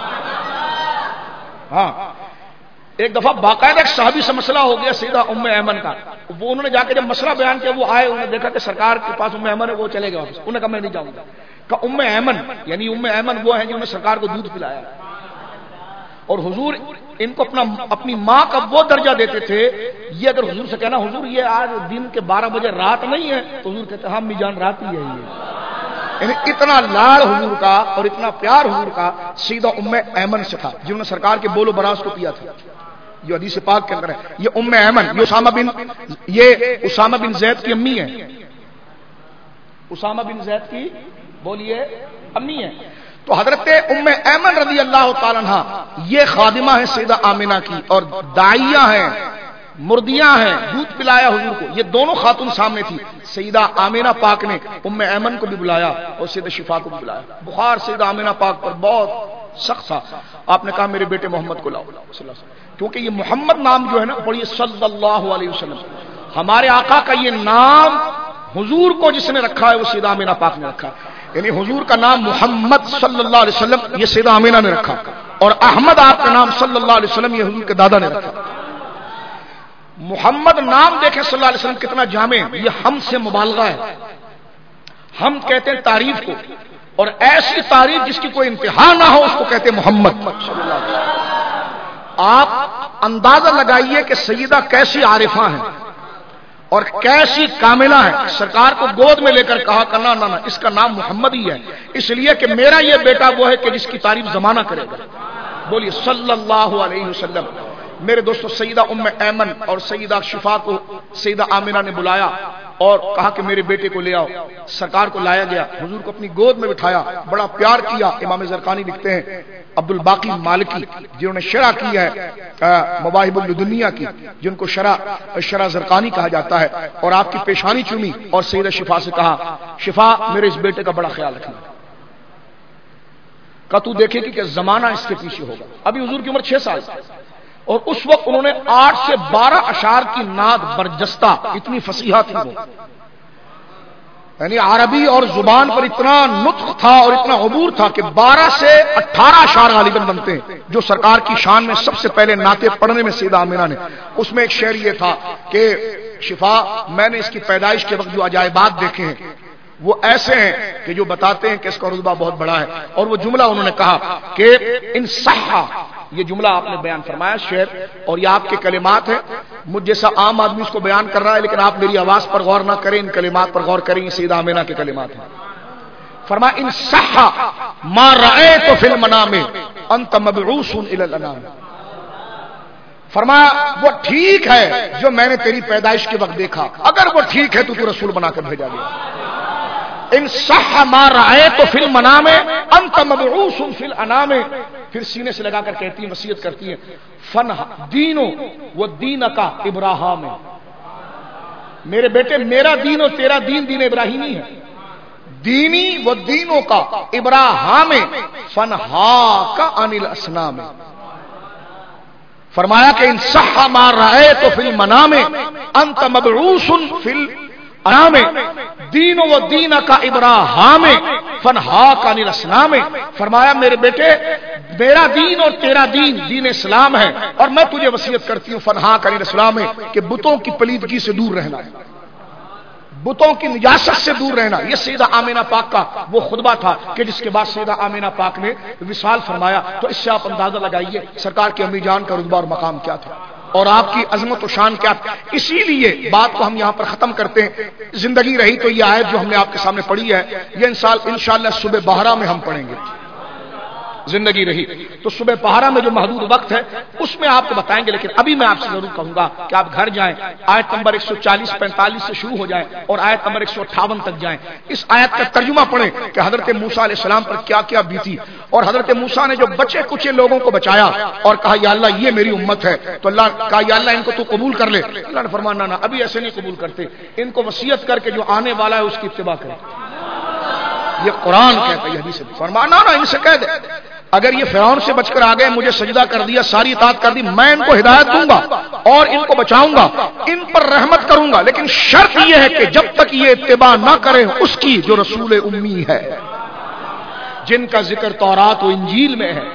ہاں ایک دفعہ باقاعدہ ایک صحابی سے مسئلہ ہو گیا سیدہ ام ایمن کا. وہ انہوں نے جا کے جب مسئلہ بیان کیا، وہ آئے، انہوں نے دیکھا کہ سرکار کے پاس ام ایمن ہے، وہ چلے گئے واپس. انہوں نے کہا میں نہیں جاؤں گا. کہ ام ایمن یعنی ام ایمن وہ ہیں جنہوں نے سرکار کو دودھ پلایا. اور حضور ان کو اپنا اپنی ماں کا وہ درجہ دیتے تھے. یہ اگر حضور سے کہنا حضور یہ آج دن کے بارہ بجے رات نہیں ہے تو حضور کہتے ہم امی جان رات ہی ہے. یہ یعنی اتنا لاڑ حضور کا اور اتنا پیار حضور کا سیدہ ام ایمن سے تھا جنہوں نے سرکار کے بول و براز کو پیا تھا. جو حدیث پاک کے اندر ہے یہ ام ایمن یہ اسامہ بن یہ اسامہ بن زید کی امی ہے. اسامہ بن زید کی بولیے امی ہے. تو حضرت ام ایمن رضی اللہ تعالیٰ عنہ یہ خادمہ ہے سیدہ آمنہ کی اور داعیہ ہیں مردیاں ہیں دودھ پلایا حضور کو. یہ دونوں خاتون سامنے تھی. سیدہ آمنہ پاک نے ام ایمن کو بھی بلایا اور سیدہ شفا کو بھی بلایا. بخار سیدہ آمنہ پاک پر بہت سخت تھا. آپ نے کہا میرے بیٹے محمد کو لاؤ صلی اللہ علیہ وسلم کیونکہ یہ محمد نام جو ہے نا پڑھیے صلی اللہ علیہ وسلم ہمارے آقا کا یہ نام حضور کو جس نے رکھا ہے وہ سیدہ آمنہ پاک نے رکھا. یعنی حضور کا نام محمد صلی اللہ علیہ وسلم یہ سیدہ آمنہ نے رکھا اور احمد آپ کا نام صلی اللہ علیہ وسلم یہ حضور کے دادا نے رکھا. محمد نام دیکھیں صلی اللہ علیہ وسلم کتنا جامع یہ ہم سے مبالغہ ہے. ہم کہتے ہیں تعریف کو اور ایسی تعریف جس کی کوئی انتہا نہ ہو اس کو کہتے ہیں محمد صلی اللہ علیہ وسلم. آپ اندازہ لگائیے کہ سیدہ کیسی عارفہ ہیں اور کیسی کاملہ ہے. سرکار کو گود میں لے کر کہا کرنا نہ نہ اس کا نام محمد ہی ہے اس لیے کہ میرا یہ بیٹا وہ ہے کہ جس کی تعریف زمانہ کرے گا. بولیے صلی اللہ علیہ وسلم. میرے دوستو سیدہ ام ایمن اور سیدہ شفا کو سیدہ آمنہ نے بلایا اور کہا کہ میرے بیٹے کو لے آؤ. سرکار کو لایا گیا حضور کو اپنی گود میں بٹھایا بڑا پیار کیا. امام زرقانی لکھتے ہیں عبد الباقی مالکی جنہوں نے شرح کی ہے مواہب الدنیا کی جن کو شرح شرح زرقانی کہا جاتا ہے اور آپ کی پیشانی چومی اور سیدہ شفا سے کہا شفا میرے اس بیٹے کا بڑا خیال رکھنا کا تو دیکھے کہ زمانہ اس کے پیچھے ہوگا. ابھی حضور کی عمر چھ سال اور اس وقت انہوں نے آٹھ سے بارہ اشعار کی نعت برجستہ اتنی فصیحہ تھی وہ یعنی عربی اور زبان پر اتنا نطق تھا اور اتنا عبور تھا کہ بارہ سے اٹھارہ اشعار غالباً بنتے ہیں جو سرکار کی شان میں سب سے پہلے نعتیں پڑھنے میں سیدہ آمنہ نے. اس میں ایک شعر یہ تھا کہ شفا میں نے اس کی پیدائش کے وقت جو عجائبات دیکھے ہیں وہ ایسے ہیں کہ جو بتاتے ہیں کہ اس کا رتبہ بہت بڑا ہے. اور وہ جملہ انہوں نے کہا کہ ان صحہ یہ جملہ آپ نے بیان فرمایا شعر اور یہ آپ کے کلمات ہیں. مجھ جیسا عام آدمی اس کو بیان کر رہا ہے لیکن آپ میری آواز پر غور نہ کریں ان کلمات پر غور کریں. سیدہ آمنہ کے کلمات ہیں. فرمایا ان صحہ ما رأیت فی المنام انت مبعوث الی الانام. فرمایا وہ ٹھیک ہے جو میں نے تیری پیدائش کے وقت دیکھا اگر وہ ٹھیک ہے تو تو رسول بنا کر بھیجا گیا. ان صح ما رأیت فی المنام انت مبعوث فی الانام. پھر سینے سے لگا کر کہتی ہیں وصیت کرتی ہیں فن دینو و دین کا ابراہیم. میرے بیٹے میرا دین اور تیرا دین دین ابراہیمی ہے. دینی و دینوں کا ابراہیم فنہا کا عن الاسنام. فرمایا کہ ان صح ما رأیت فی المنام انت مبعوث فی الانام دین و دین کا ابراہیم فنہا کا عن الاسنام. فرمایا میرے بیٹے میرا دین اور تیرا دین دین اسلام ہے اور میں تجھے وصیت کرتی ہوں فنہا کا عن الاسلام ہے کہ بتوں کی پلیدگی سے دور رہنا ہے بتوں کی نجاست سے دور رہنا. یہ سیدہ آمنہ پاک کا وہ خطبہ تھا کہ جس کے بعد سیدہ آمنہ پاک نے وصال فرمایا. تو اس سے آپ اندازہ لگائیے سرکار کی امی جان کا رتبہ اور مقام کیا تھا اور آپ کی عظمت و شان کیا تھا. اسی لیے بات کو ہم یہاں پر ختم کرتے ہیں. زندگی رہی تو یہ آیت جو ہم نے آپ کے سامنے پڑھی ہے یہ انشاءاللہ صبح بہرہ میں ہم پڑھیں گے. زندگی رہی تو صبح پہارا میں جو محدود وقت ہے اس میں آپ کو بتائیں گے. لیکن ابھی میں آپ سے ضرور کہوں گا کہ آپ گھر جائیں آیت نمبر ایک سو چالیس پینتالیس سے شروع ہو جائیں اور آیت نمبر ایک سو اٹھاون تک جائیں. اس آیت کا ترجمہ پڑھیں کہ حضرت موسیٰ علیہ السلام پر کیا کیا بیتی اور حضرت موسیٰ نے جو بچے کچے لوگوں کو بچایا اور کہا یا اللہ یہ میری امت ہے تو اللہ کہا یا اللہ ان کو تو قبول کر لے. اللہ نے فرمایا نہ ابھی ایسے نہیں قبول کرتے ان کو وصیت کر کے جو آنے والا ہے اس کی اتباع کریں. یہ قرآن کہتا ہے حدیث میں. فرمایا نہ ان سے کہہ دے اگر یہ فرعون سے بچ کر آ گئے مجھے سجدہ کر دیا ساری اطاعت کر دی میں ان کو ہدایت دوں گا اور ان کو بچاؤں گا ان پر رحمت کروں گا. لیکن شرط یہ ہے کہ جب تک یہ اتباع نہ کریں اس کی جو رسول امی ہے جن کا ذکر تورات و انجیل میں ہے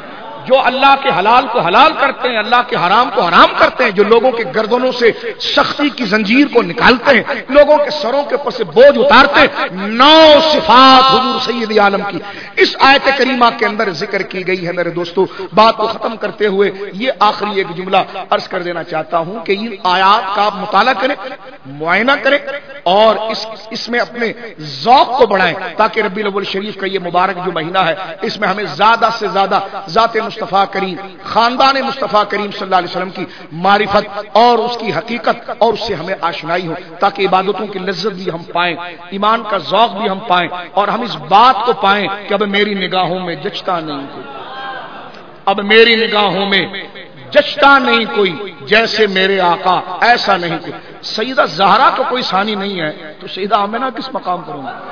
جو اللہ کے حلال کو حلال کرتے ہیں، اللہ کے حرام کو حرام کرتے ہیں، جو لوگوں کے گردنوں سے سختی کی زنجیر کو نکالتے ہیں، لوگوں کے سروں کے اوپر سے بوجھ اتارتے ہیں، نو صفات حضور سید عالم کی اس آیت کریمہ کے اندر ذکر کی گئی ہے۔ میرے دوستو، بات کو ختم کرتے ہوئے یہ آخری ایک جملہ عرض کر دینا چاہتا ہوں کہ ان آیات کا آپ مطالعہ کریں، معائنہ کریں اور اس اس میں اپنے ذوق کو بڑھائیں، تاکہ ربیع الاول شریف کا یہ مبارک جو مہینہ ہے اس میں ہمیں زیادہ سے زیادہ ذات مصطفیٰ کریم، خاندان مصطفیٰ کریم صلی اللہ علیہ وسلم کی معرفت اور اس کی حقیقت اور اس سے ہمیں آشنائی ہو، تاکہ عبادتوں کی لذت بھی ہم پائیں، ایمان کا ذوق بھی ہم پائیں، اور ہم اس بات کو پائیں کہ اب میری نگاہوں میں جچتا نہیں کوئی، اب میری نگاہوں میں جچتا نہیں کوئی جیسے میرے آقا، ایسا نہیں کوئی۔ سیدہ زہرا تو کوئی ثانی نہیں ہے تو سیدہ آمنہ کس مقام پر ہوں گے؟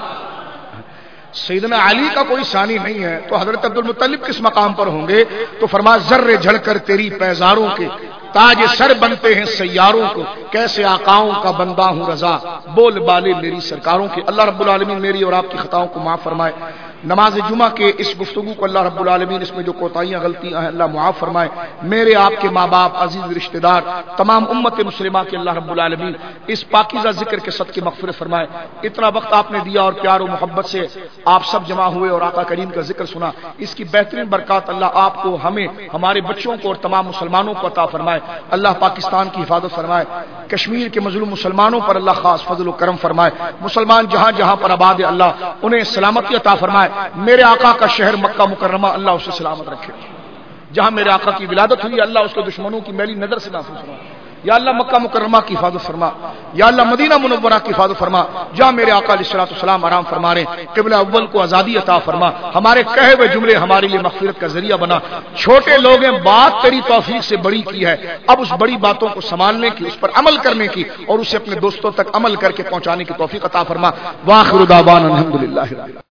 سیدنا علی کا کوئی ثانی نہیں ہے تو حضرت عبد المطلب کس مقام پر ہوں گے؟ تو فرمایا ذرے جھڑ کر تیری پیزاروں کے تاج سر بنتے ہیں سیاروں کو، کیسے آقاؤں کا بندہ ہوں رضا، بول بالے میری سرکاروں کے۔ اللہ رب العالمین میری اور آپ کی خطاؤں کو معاف فرمائے۔ نماز جمعہ کے اس گفتگو کو اللہ رب العالمین اس میں جو کوتاہیاں غلطیاں ہیں اللہ معاف فرمائے۔ میرے آپ کے ماں باپ، عزیز رشتہ دار، تمام امت مسلمہ کے اللہ رب العالمین اس پاکیزہ ذکر کے صدقے مغفرت فرمائے۔ اتنا وقت آپ نے دیا اور پیار و محبت سے آپ سب جمع ہوئے اور آقا کریم کا ذکر سنا، اس کی بہترین برکات اللہ آپ کو، ہمیں، ہمارے بچوں کو اور تمام مسلمانوں کو عطا فرمائے۔ اللہ پاکستان کی حفاظت فرمائے، کشمیر کے مظلوم مسلمانوں پر اللہ خاص فضل و کرم فرمائے، مسلمان جہاں جہاں پر آباد ہے اللہ انہیں سلامتی عطا فرمائے۔ میرے آقا کا شہر مکہ مکرمہ اللہ اسے سلامت رکھے، جہاں میرے آقا کی ولادت ہوئی اللہ اس کے دشمنوں کی میلی نظر سے محفوظ فرما۔ یا اللہ مکہ مکرمہ کی حفاظت فرما، یا اللہ مدینہ منورہ کی حفاظت فرما، جہاں میرے آقا علیہ الصلوۃ والسلام آرام فرما رہے ہیں، قبلہ اول کو آزادی عطا فرما، ہمارے کہے ہوئے جملے ہمارے لیے مغفرت کا ذریعہ بنا۔ چھوٹے لوگ ہیں، بات تیری توفیق سے بڑی کی ہے، اب اس بڑی باتوں کو سنبھالنے کی، اس پر عمل کرنے کی اور اسے اپنے دوستوں تک عمل کر کے پہنچانے کی توفیق عطا فرما۔ وآخر دعوانا الحمدللہ۔